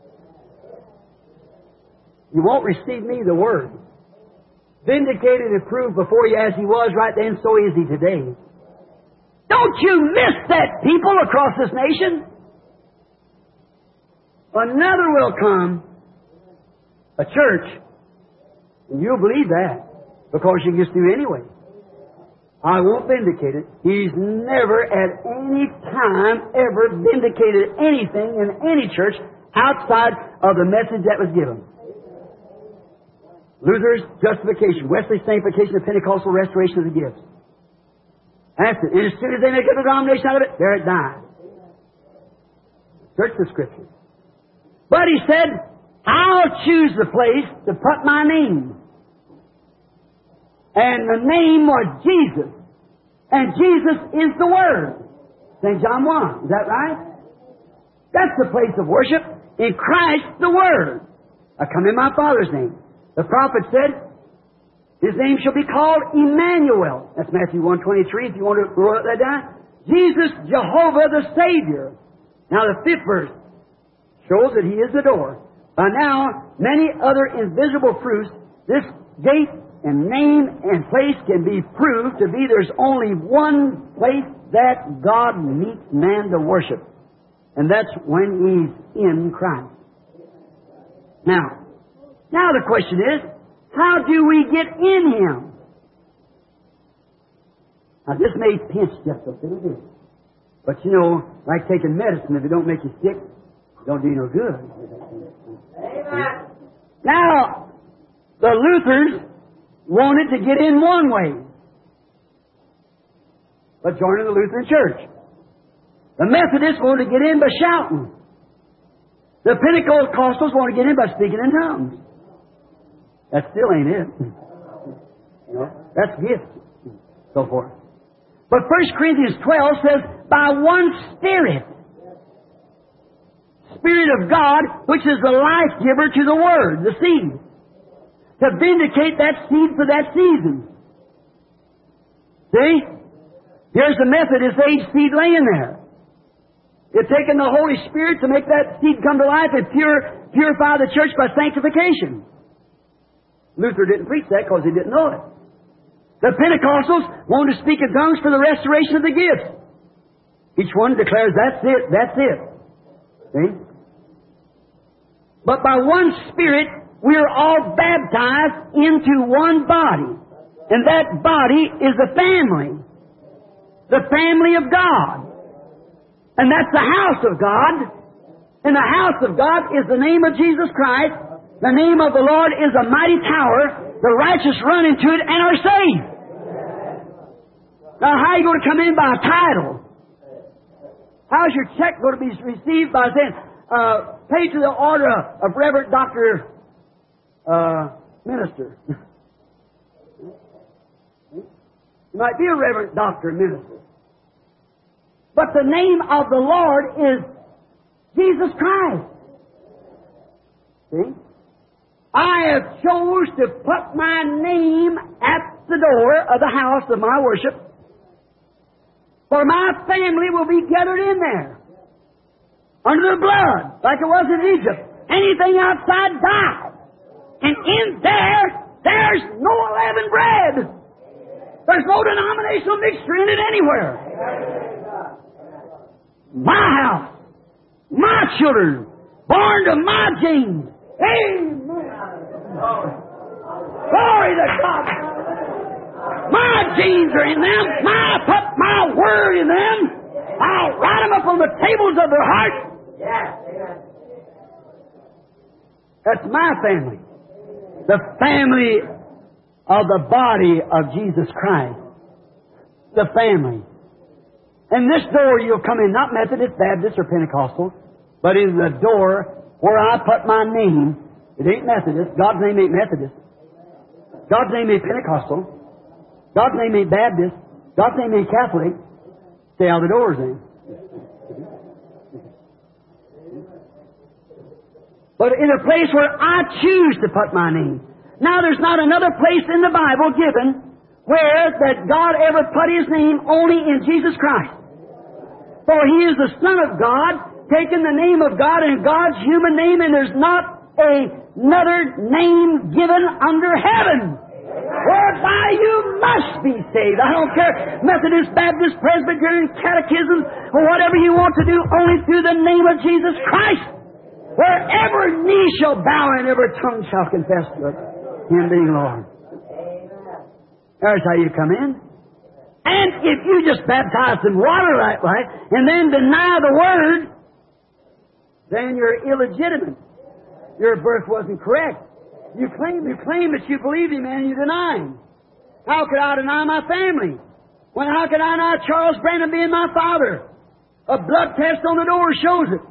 You won't receive me, the Word. Vindicated and proved before you as He was right then, so is He today. Don't you miss that, people across this nation. Another will come, a church, and you'll believe that, because you can just do it anyway. I won't vindicate it. He's never at any time ever vindicated anything in any church outside of the message that was given. Luther's justification, Wesley's sanctification, the Pentecostal restoration of the gifts. That's it. And as soon as they make a denomination out of it, there it dies. Search the Scripture. But he said, I'll choose the place to put my name. And the name was Jesus. And Jesus is the Word. Saint John one. Is that right? That's the place of worship. In Christ the Word. I come in my Father's name. The prophet said, His name shall be called Emmanuel. That's Matthew one twenty-three, if you want to write that down. Jesus, Jehovah the Savior. Now the fifth verse shows that He is the door. By now, many other invisible proofs, this gate and name and place can be proved to be there's only one place that God meets man to worship. And that's when He's in Christ. Now, now the question is, how do we get in Him? Now this may pinch just a little bit. But you know, like taking medicine, if it don't make you sick, it don't do you no good. Amen. Now, the Lutherans wanted to get in one way. By joining the Lutheran Church. The Methodists wanted to get in by shouting. The Pentecostals want to get in by speaking in tongues. That still ain't it. You know, that's gift. So forth. But First Corinthians twelve says, by one Spirit. Spirit of God, which is the life giver to the Word, the seed. To vindicate that seed for that season. See? Here's the Methodist age seed laying there. You're taking the Holy Spirit to make that seed come to life and pure, purify the church by sanctification. Luther didn't preach that because he didn't know it. The Pentecostals wanted to speak in tongues for the restoration of the gifts. Each one declares, that's it, that's it. See? But by one Spirit, we are all baptized into one body. And that body is the family. The family of God. And that's the house of God. And the house of God is the name of Jesus Christ. The name of the Lord is a mighty tower. The righteous run into it and are saved. Now, how are you going to come in by a title? How's your check going to be received by saying, uh, pay to the order of Reverend Doctor uh, Minister? You might be a Reverend Doctor Minister. But the name of the Lord is Jesus Christ. See? I have chose to put my name at the door of the house of my worship, for my family will be gathered in there under the blood, like it was in Egypt. Anything outside died. And in there, there's no unleavened bread. There's no denominational mixture in it anywhere. My house, my children, born to my genes. Amen. Glory to God. My genes are in them. I put my word in them. I'll write them up on the tables of their heart. That's my family. The family of the body of Jesus Christ. The family. And this door you'll come in, not Methodist, Baptist, or Pentecostal, but in the door where I put my name. It ain't Methodist. God's name ain't Methodist. God's name ain't Pentecostal. God's name ain't Baptist. God's name ain't Catholic. Stay out of the doors then. But in a place where I choose to put my name. Now there's not another place in the Bible given where that God ever put His name only in Jesus Christ. For He is the Son of God, taking the name of God and God's human name, and there's not a another name given under heaven whereby you must be saved. I don't care, Methodist, Baptist, Presbyterian, catechism, or whatever you want to do, only through the name of Jesus Christ, where every knee shall bow and every tongue shall confess to it, Him being Lord. There's how you come in. And if you just baptized in water right, right, and then deny the Word, then you're illegitimate. Your birth wasn't correct. You claim, you claim that you believe Him and you deny Him. How could I deny my family? When how could I deny Charles Brandon being my father? A blood test on the door shows it.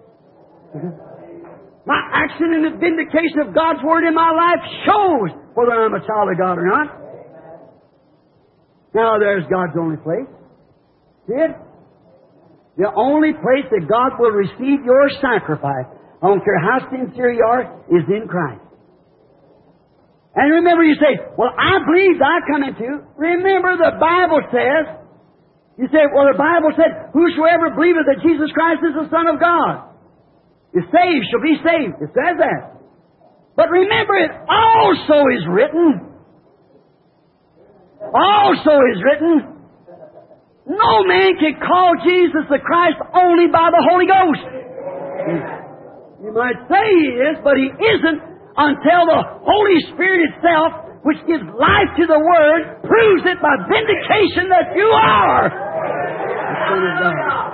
My action in the vindication of God's Word in my life shows whether I'm a child of God or not. Now there's God's only place. See it? The only place that God will receive your sacrifice, I don't care how sincere you are, is in Christ. And remember, you say, well, I believe I come into. Remember, the Bible says, you say, well, the Bible said, whosoever believeth that Jesus Christ is the Son of God is saved, shall be saved. It says that. But remember, it also is written, also is written, no man can call Jesus the Christ only by the Holy Ghost. You might say He is, but He isn't until the Holy Spirit itself, which gives life to the Word, proves it by vindication that you are the Son of God.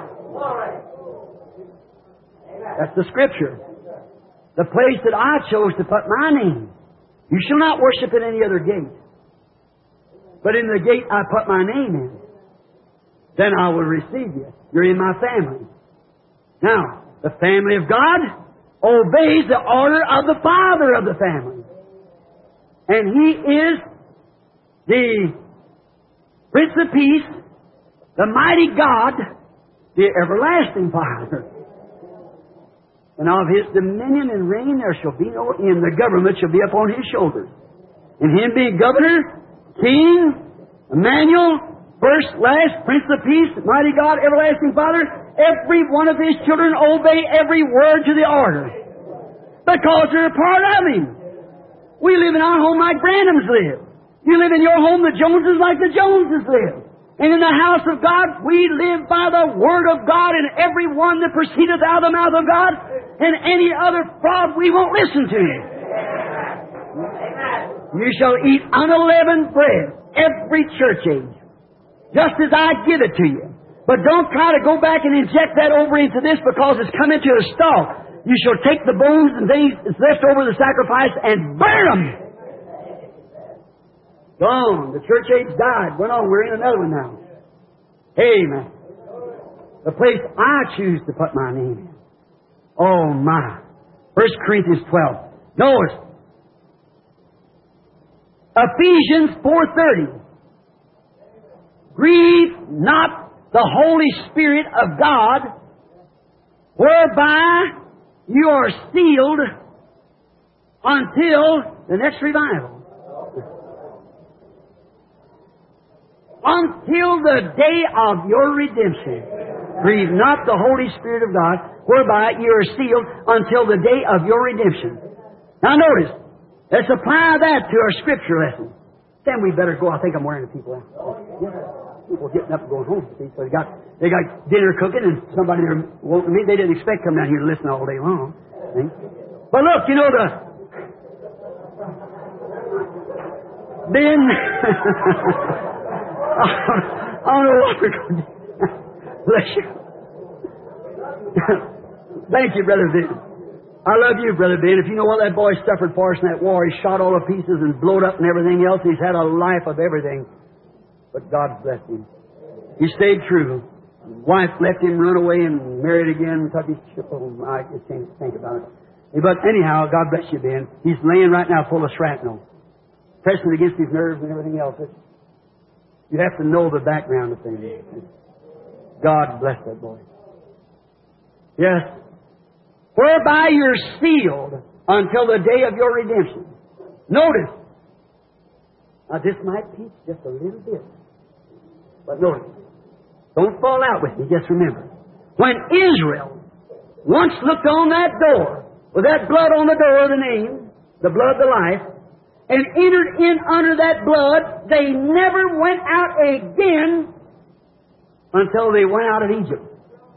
That's the Scripture. The place that I chose to put my name. You shall not worship at any other gate. But in the gate I put my name in. Then I will receive you. You're in my family. Now, the family of God obeys the order of the Father of the family. And He is the Prince of Peace, the mighty God, the everlasting Father. And of His dominion and reign there shall be no end. The government shall be upon His shoulders. And Him being governor, King, Emmanuel, first, last, Prince of Peace, mighty God, everlasting Father, every one of His children obey every word to the order. Because they're a part of Him. We live in our home like Branhams live. You live in your home, the Joneses like the Joneses live. And in the house of God, we live by the Word of God, and every one that proceedeth out of the mouth of God, and any other fraud we won't listen to. You shall eat unleavened bread, every church age, just as I give it to you. But don't try to go back and inject that over into this because it's come into a stalk. You shall take the bones and things that's left over the sacrifice and burn them. Gone. The church age died. Went on. We're in another one now. Amen. The place I choose to put my name in. Oh my. First Corinthians twelve. Notice. Ephesians four thirty. Grieve not the Holy Spirit of God, whereby you are sealed until the next revival. Until the day of your redemption. Grieve not the Holy Spirit of God, whereby you are sealed until the day of your redemption. Now notice, let's apply that to our Scripture lesson. Then we better go. I think I'm wearing the people out. People getting up and going home. See? So they got they got dinner cooking, and somebody there wanting me. They didn't expect to come down here to listen all day long. See? But look, you know the Ben. I don't know what we're going to do. Bless you. Thank you, Brother Ben. I love you, Brother Ben. If you know what that boy suffered for us in that war, he shot all to pieces and blowed up and everything else. He's had a life of everything. But God blessed him. He stayed true. His wife left him, run away, and married again. Took his ship home. I just can't think about it. But anyhow, God bless you, Ben. He's laying right now full of shrapnel. Pressing against his nerves and everything else. You have to know the background of things. God bless that boy. Yes. Whereby you're sealed until the day of your redemption. Notice. Now this might teach just a little bit. But notice. Don't fall out with me. Just remember. When Israel once looked on that door, with that blood on the door of the name, the blood, the life, and entered in under that blood, they never went out again until they went out of Egypt.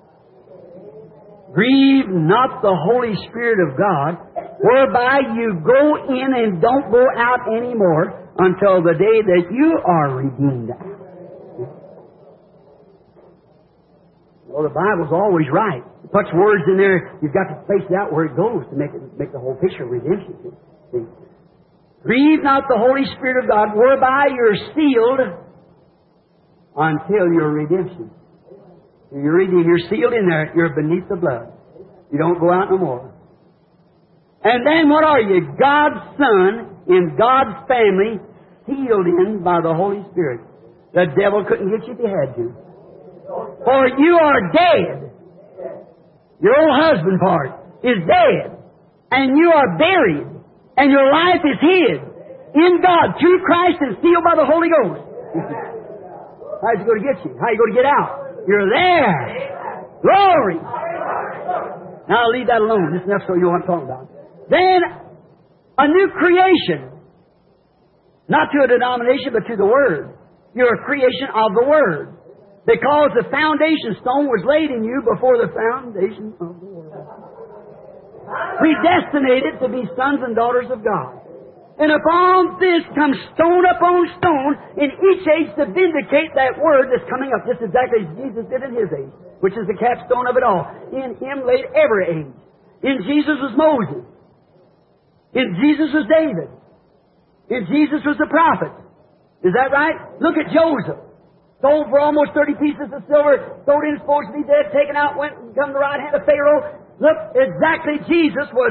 Grieve not the Holy Spirit of God, whereby you go in and don't go out anymore until the day that you are redeemed out. Well, the Bible's always right. It puts words in there. You've got to place it out where it goes to make it make the whole picture of redemption. See? Grieve not the Holy Spirit of God, whereby you're sealed until your redemption. You're redeemed. You're sealed in there. You're beneath the blood. You don't go out no more. And then what are you? God's Son in God's family, sealed in by the Holy Spirit. The devil couldn't get you if he had to. For you are dead. Your old husband part is dead. And you are buried. And your life is hid in God through Christ and sealed by the Holy Ghost. How's he going to get you? How are you going to get out? You're there. Glory. Now I'll leave that alone. This is enough so you know what I'm talking about. Then a new creation. Not to a denomination, but to the Word. You're a creation of the Word. Because the foundation stone was laid in you before the foundation of the world. Predestinated to be sons and daughters of God. And upon this comes stone upon stone in each age to vindicate that Word that's coming up. Just exactly as Jesus did in His age, which is the capstone of it all. In Him laid every age. In Jesus was Moses. In Jesus was David. In Jesus was the prophet. Is that right? Look at Joseph. Sold for almost thirty pieces of silver, thrown in, supposed to be dead, taken out, went and come to the right hand of Pharaoh. Look, exactly Jesus was,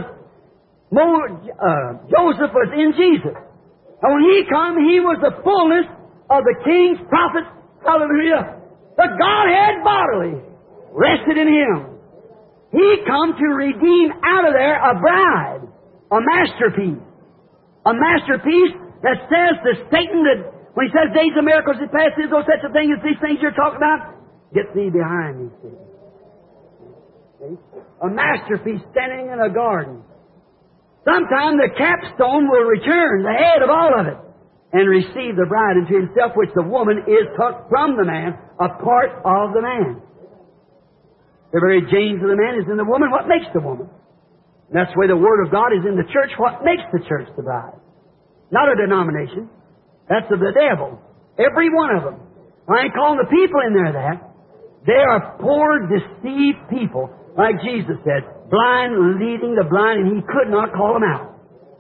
uh, Joseph was in Jesus. And when He come, He was the fullness of the kings, prophets, hallelujah. The Godhead bodily rested in Him. He come to redeem out of there a bride, a masterpiece. A masterpiece that says to Satan that when he says days of miracles is past, is no such a thing as these things you're talking about. Get thee behind me, Satan. See? A masterpiece standing in a garden. Sometime the capstone will return, the head of all of it. and receive the bride into himself, which the woman is took from the man, a part of the man. The very genes of the man is in the woman. What makes the woman? And that's where the Word of God is in the church. What makes the church the bride? Not a denomination. That's of the devil. Every one of them. I ain't calling the people in there that. They are poor, deceived people. Like Jesus said, blind leading the blind, and He could not call them out.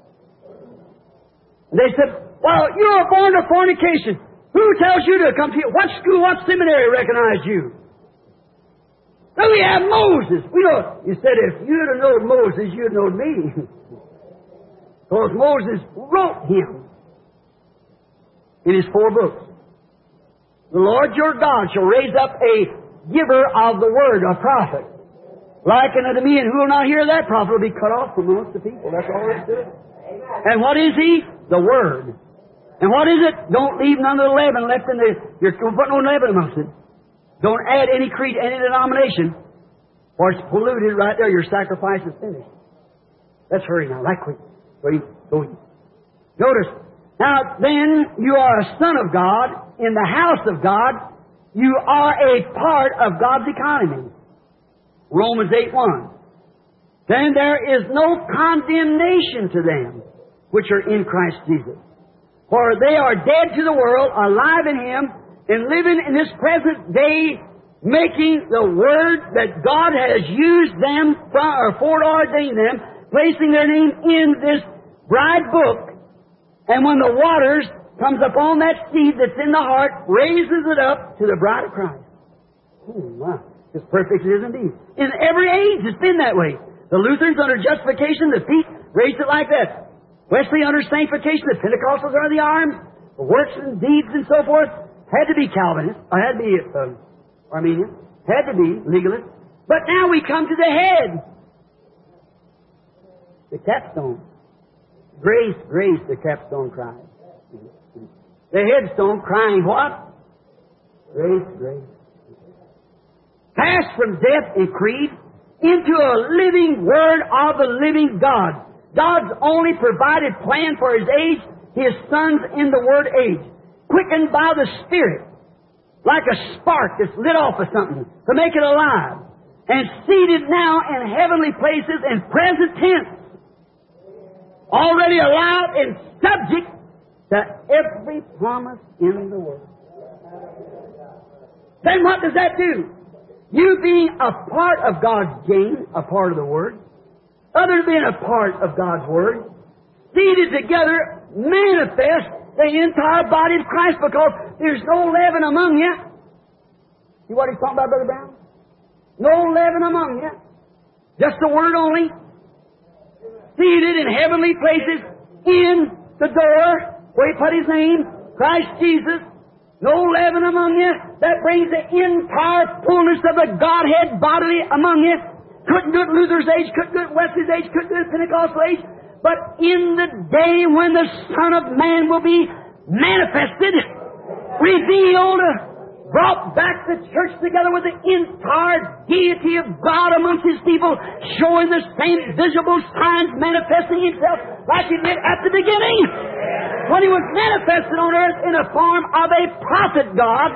And they said, well, you were born to fornication. Who tells you to come to you? What school, what seminary recognized you? Then we have Moses. We know. You said if you'd have known Moses, you'd have known me. Because Moses wrote him in his four books. The Lord your God shall raise up a giver of the word, a prophet, likened unto me, and who will not hear that prophet will be cut off from amongst the people. That's all there is to it. And what is he? The Word. And what is it? Don't leave none of the leaven left in the... You're don't put no leaven amongst it. Don't add any creed, any denomination, or it's polluted right there. Your sacrifice is finished. Let's hurry now, right quick. Wait, go in. Notice, now then you are a son of God in the house of God. You are a part of God's economy. Romans eight one. Then there is no condemnation to them which are in Christ Jesus. For they are dead to the world, alive in Him, and living in this present day, making the Word that God has used them from, or foreordained them, placing their name in this bride book. And when the waters comes upon that seed that's in the heart, raises it up to the bride of Christ. Oh, wow. As perfect it is indeed. In every age, it's been that way. The Lutherans under justification, the feet raised it like that. Wesley under sanctification, the Pentecostals under the arms, the works and deeds and so forth. Had to be Calvinist, or had to be uh, Arminian, had to be legalist. But now we come to the head. The capstone. Grace, grace, the capstone cries. The headstone crying what? Grace, grace. Passed from death and creed into a living Word of the living God. God's only provided plan for His age, His sons in the Word age. Quickened by the Spirit, like a spark that's lit off of something, to make it alive. And seated now in heavenly places in present tense. Already alive and subject to every promise in the Word. Then what does that do? You being a part of God's game, a part of the Word, others being a part of God's Word, seated together, manifest the entire body of Christ, because there's no leaven among you. See what he's talking about, Brother Brown? No leaven among you. Just the Word only. Seated in heavenly places, in the door, where He put His name, Christ Jesus. No leaven among you. That brings the entire fullness of the Godhead bodily among you. Couldn't do it in Luther's age, couldn't do it in Wesley's age, couldn't do it in Pentecostal age. But in the day when the Son of Man will be manifested, revealed, brought back the church together with the entire deity of God amongst His people, showing the same visible signs manifesting Himself like He did at the beginning, when He was manifested on earth in a form of a prophet God.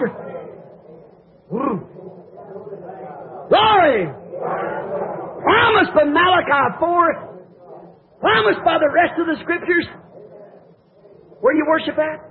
Glory! Promised by Malachi four, promised by the rest of the Scriptures. Where do you worship at?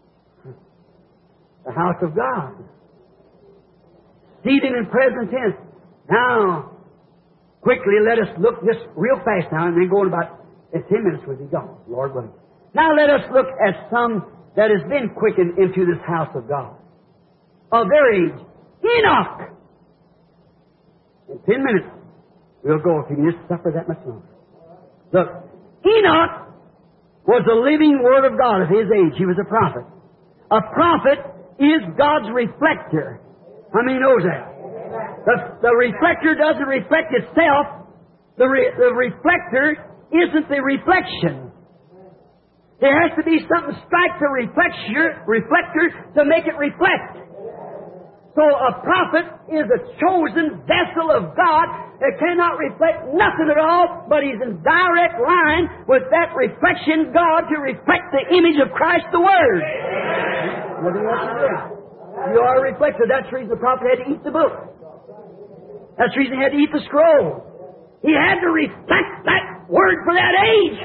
The house of God. Seated in present tense. Now, quickly, let us look just real fast now, and then go in about in ten minutes we'll be gone, Lord willing. Now let us look at some that has been quickened into this house of God. Of their age, Enoch. In ten minutes, we'll go if you just suffer that much longer. Look, Enoch was the living Word of God of his age. He was a prophet. A prophet is God's reflector. How many knows that? The, the reflector doesn't reflect itself. The, re, the reflector isn't the reflection. There has to be something strike the reflector, reflector to make it reflect. So a prophet is a chosen vessel of God that cannot reflect nothing at all, but he's in direct line with that reflection God to reflect the image of Christ the Word. Nothing else to do. You are a reflector. That's the reason the prophet had to eat the book. That's the reason he had to eat the scroll. He had to reflect that Word for that age.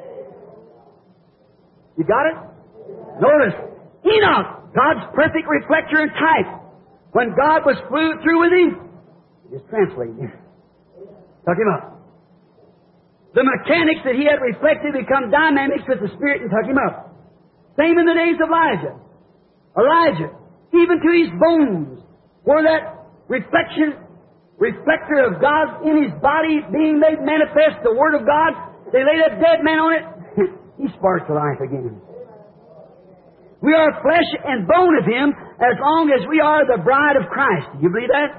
You got it? Notice, Enoch, God's perfect reflector and type. When God was flew through with him, just translate him. Tuck him up. The mechanics that he had reflected become dynamics with the Spirit and tuck him up. Same in the days of Elijah. Elijah, even to his bones, were that reflection, reflector of God in his body being made manifest, the Word of God. They laid a dead man on it. He sparks to life again. We are flesh and bone of Him as long as we are the bride of Christ. Do you believe that?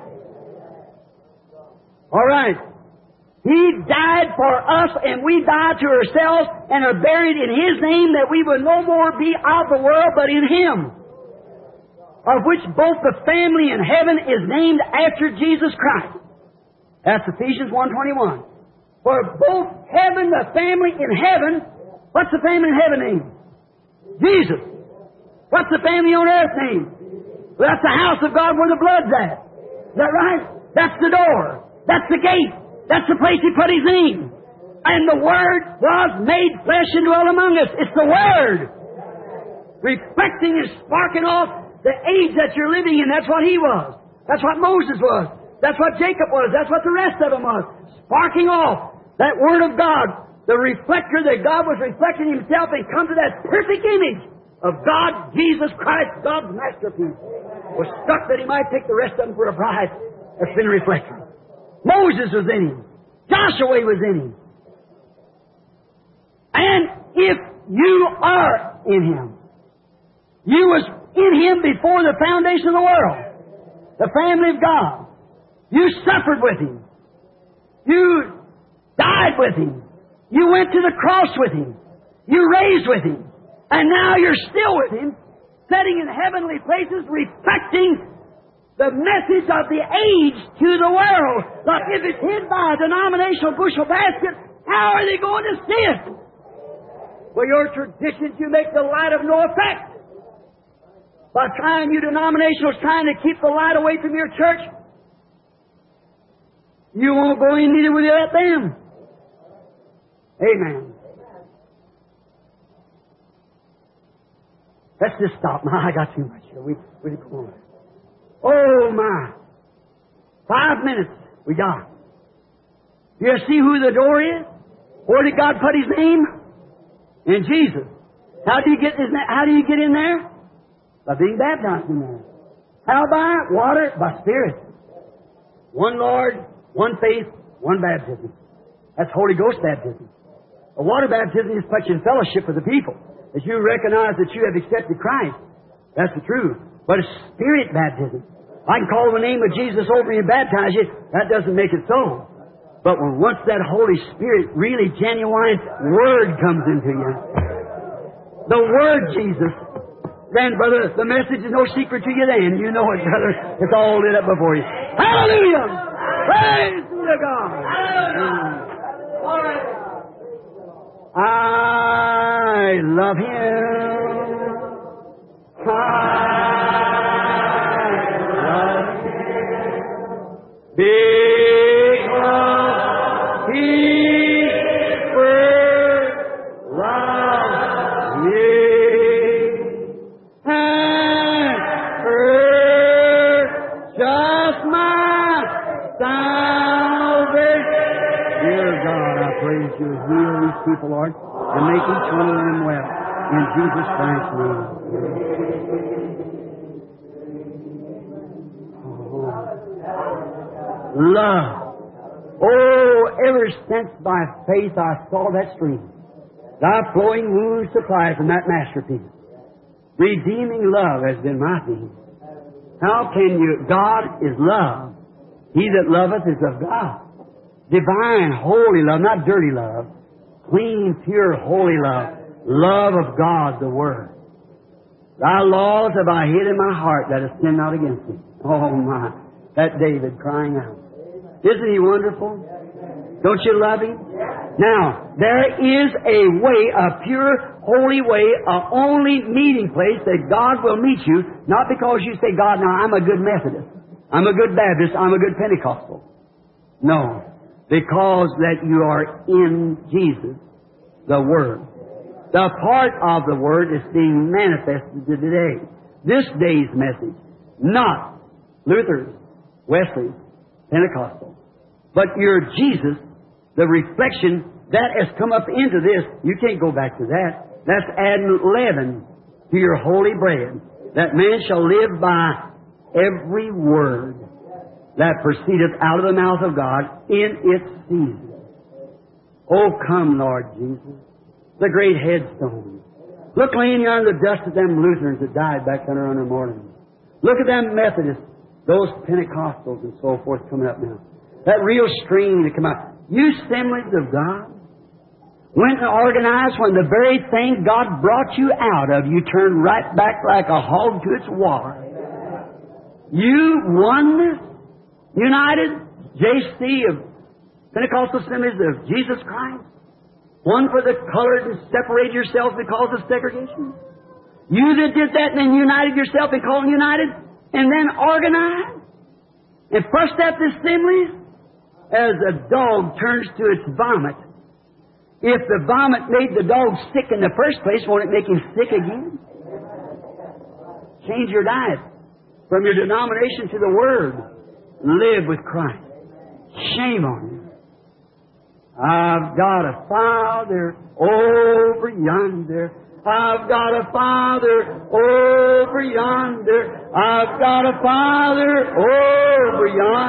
All right. He died for us and we died to ourselves and are buried in His name that we will no more be of the world but in Him, of which both the family in heaven is named after Jesus Christ. That's Ephesians one twenty-one. For both heaven, the family in heaven, what's the family in heaven name? Jesus. What's the family on earth name? Well, that's the house of God where the blood's at. Is that right? That's the door. That's the gate. That's the place He put His name. And the Word was made flesh and dwelt among us. It's the Word. Reflecting and sparking off the age that you're living in. That's what he was. That's what Moses was. That's what Jacob was. That's what the rest of them was. Sparking off that Word of God. The reflector that God was reflecting Himself and come to that perfect image of God, Jesus Christ, God's masterpiece, was stuck that He might take the rest of them for a bride that's been reflected. Moses was in Him. Joshua was in Him. And if you are in Him, you was in Him before the foundation of the world, the family of God. You suffered with Him. You died with Him. You went to the cross with Him. You raised with Him. And now you're still with Him, sitting in heavenly places, reflecting the message of the age to the world. Like if it's hid by a denominational bushel basket, how are they going to see it? Well, your traditions, you make the light of no effect. By trying, you denominationals trying to keep the light away from your church, you won't go in neither will you let them. Amen. Let's just stop. Now, I got too much here. We, we go on. Oh, my. Five minutes we got. You see who the door is? Where did God put His name? In Jesus. How do you get His na- How do you get in there? By being baptized in there. How by? Water. By Spirit. One Lord, one faith, one baptism. That's Holy Ghost baptism. A water baptism is put you in fellowship with the people. As you recognize that you have accepted Christ. That's the truth. But it's Spirit baptism. I can call the name of Jesus over you and baptize you. That doesn't make it so. But when once that Holy Spirit, really genuine Word comes into you, the Word Jesus, then, brother, the message is no secret to you then. You know it, brother. It's all lit up before you. Hallelujah! Praise be to God! All right. I love Him. I love Him. Because He first loved me and purchased my salvation. Dear God, I praise You. Heal these people, Lord, and make each one of them well. In Jesus Christ's name. Oh. Love. Oh, ever since by faith I saw that stream, Thy flowing wounds supply from that masterpiece. Redeeming love has been my theme. How can you? God is love. He that loveth is of God. Divine, holy love, not dirty love. Clean, pure, holy love. Love of God, the Word. Thy laws have I hid in my heart that I sin not against thee. Oh my. That David crying out. Isn't he wonderful? Don't you love him? Now, there is a way, a pure, holy way, a only meeting place that God will meet you, not because you say, God, now I'm a good Methodist, I'm a good Baptist, I'm a good Pentecostal. No. Because that you are in Jesus, the Word. The part of the Word is being manifested today. This day's message, not Luther's, Wesley's, Pentecostal, but your Jesus, the reflection that has come up into this. You can't go back to that. That's adding leaven to your holy bread. That man shall live by every word that proceedeth out of the mouth of God in its season. Oh, come, Lord Jesus. The great headstone. Look laying here on the dust of them Lutherans that died back there on their morning. Look at them Methodists, those Pentecostals and so forth coming up now. That real stream that come out. You assemblies of God went and organized when the very thing God brought you out of, you turned right back like a hog to its water. You oneness, united, J C of Pentecostal Assemblies of Jesus Christ, one for the colored and separate yourself because of segregation. You that did that and then united yourself and called united, and then organized and fussed at the assemblies as a dog turns to its vomit. If the vomit made the dog sick in the first place, won't it make him sick again? Change your diet from your denomination to the Word. Live with Christ. Shame on you. I've got a Father over yonder. I've got a Father over yonder. I've got a Father over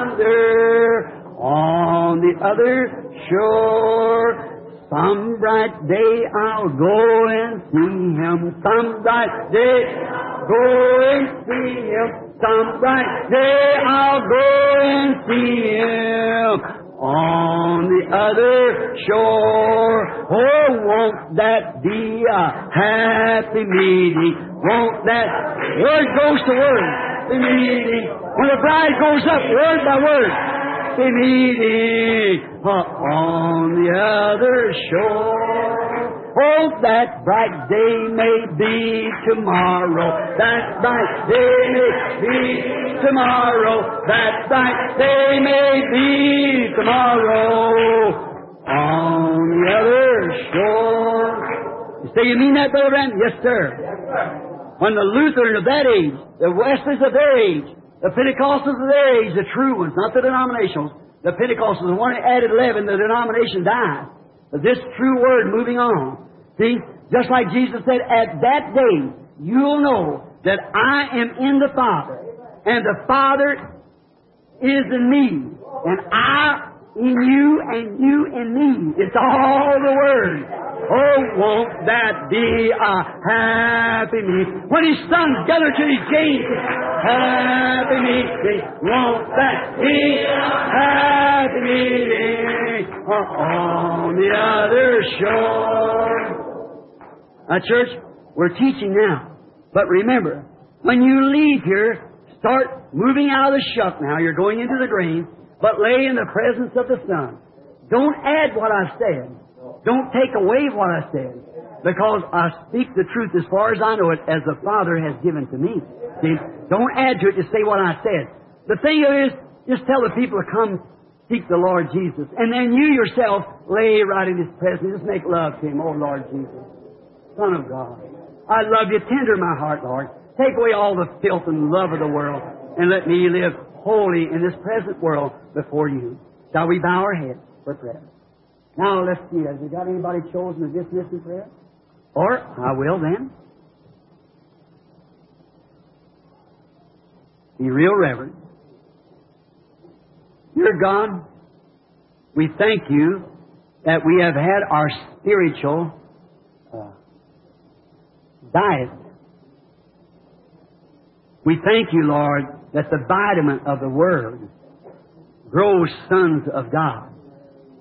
yonder. On the other shore, some bright day I'll go and see Him. Some bright day I'll go and see Him. Some bright day I'll go and see Him. On the other shore, oh, won't that be a happy meeting? Won't that, word goes to word, the meeting. When the bride goes up, word by word, the meeting uh, on the other shore. Oh, that bright day may be tomorrow. That bright day may be tomorrow. That bright day may be tomorrow on the other shore. You say, you mean that, Brother Branham? Yes, sir. Yes, sir. When the Lutherans of that age, the Wesleys of their age, the Pentecostals of their age, the true ones, not the denominationals, the Pentecostals, the one that added leaven, the denomination died. But this true word moving on. See, just like Jesus said, at that day, you'll know that I am in the Father, and the Father is in me, and I in you, and you in me. It's all the Word. Oh, won't that be a happy meeting? When His sons gather to His gates, happy meeting. Won't that be a happy meeting on the other shore? Now, church, we're teaching now. But remember, when you leave here, start moving out of the shuck now. You're going into the grain, but lay in the presence of the Son. Don't add what I said. Don't take away what I said. Because I speak the truth as far as I know it, as the Father has given to me. See? Don't add to it to say what I said. The thing is, just tell the people to come seek the Lord Jesus. And then you yourself lay right in His presence. Just make love to Him. Oh, Lord Jesus, Son of God, I love You. Tender my heart, Lord. Take away all the filth and love of the world, and let me live holy in this present world before You. Shall we bow our heads for prayer? Now, let's see. Has we got anybody chosen to dismiss in prayer? Or, I will then. Be real reverent. Dear God, we thank You that we have had our spiritual uh, diet. We thank You, Lord, that the vitamin of the Word grows sons of God.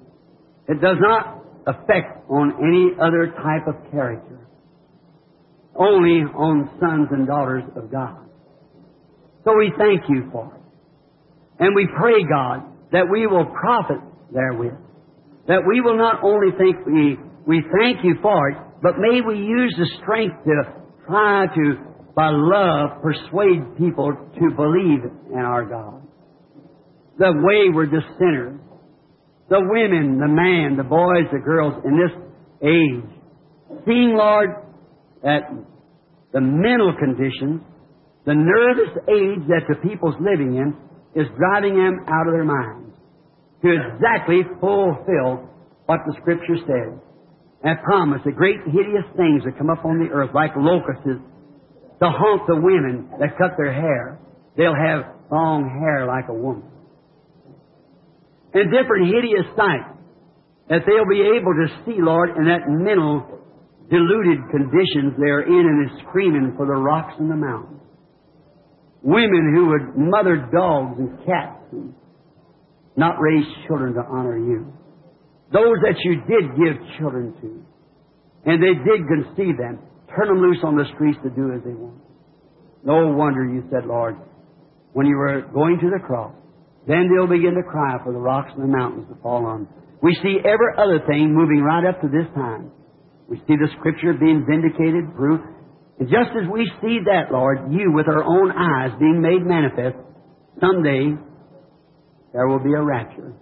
It does not affect on any other type of character. only on sons and daughters of God. So we thank you for it. And we pray, God, that we will profit therewith. That we will not only think we, we thank you for it, but may we use the strength to try to, by love, persuade people to believe in our God. The wayward, the sinners, the women, the man, the boys, the girls in this age. Seeing, Lord, that the mental conditions, the nervous age that the people's living in is driving them out of their minds to exactly fulfill what the Scripture says and promise the great hideous things that come up on the earth like locusts to haunt the women that cut their hair. They'll have long hair like a woman. And different hideous sights that they'll be able to see, Lord, in that mental deluded conditions they're in and is screaming for the rocks and the mountains. Women who would mother dogs and cats and not raise children to honor you. Those that you did give children to, and they did conceive them, turn them loose on the streets to do as they want. No wonder you said, Lord, when you were going to the cross, then they'll begin to cry for the rocks and the mountains to fall on. We see every other thing moving right up to this time. We see the Scripture being vindicated, proved. And just as we see that, Lord, you with our own eyes being made manifest, someday there will be a rapture.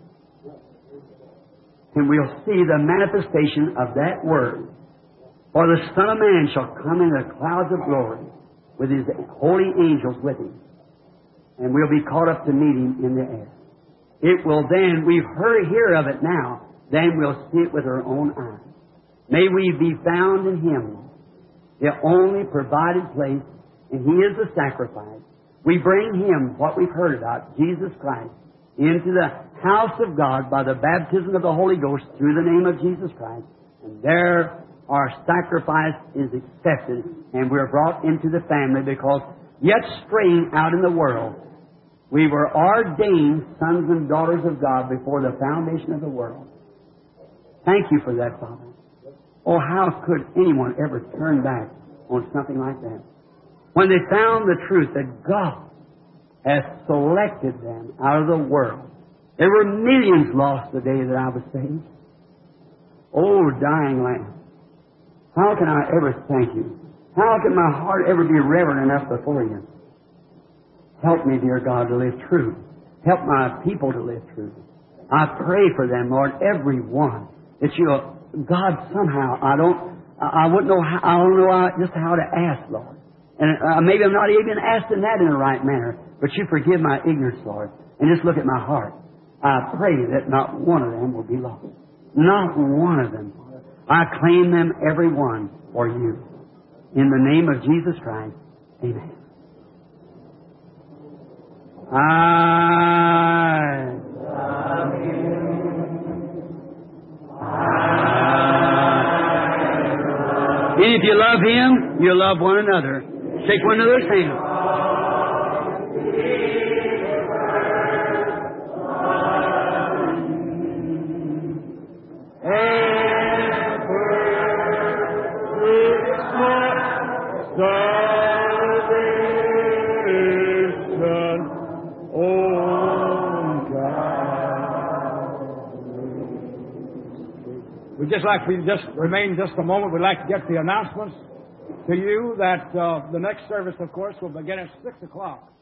And we'll see the manifestation of that Word. For the Son of Man shall come in the clouds of glory with His holy angels with Him. And we'll be caught up to meet Him in the air. It will then, we've heard hear of it now, then we'll see it with our own eyes. May we be found in Him, the only provided place, and He is the sacrifice. We bring Him, what we've heard about, Jesus Christ, into the house of God by the baptism of the Holy Ghost through the name of Jesus Christ. And there our sacrifice is accepted, and we're brought into the family because yet straying out in the world, we were ordained sons and daughters of God before the foundation of the world. Thank you for that, Father. Oh, how could anyone ever turn back on something like that? When they found the truth that God has selected them out of the world. There were millions lost the day that I was saved. Oh, dying Lamb, how can I ever thank you? How can my heart ever be reverent enough before you? Help me, dear God, to live true. Help my people to live true. I pray for them, Lord, every one, that you, God, somehow, I don't, I wouldn't know how, I don't know just how to ask, Lord. And uh, maybe I'm not even asking that in the right manner, but you forgive my ignorance, Lord, and just look at my heart. I pray that not one of them will be lost. Not one of them. I claim them, every one, for you. In the name of Jesus Christ, amen. I love you. And if you love Him, you love one another. Shake one another's hand. We'd just like for you to just remain just a moment. We'd like to get the announcements to you that uh, the next service, of course, will begin at six o'clock.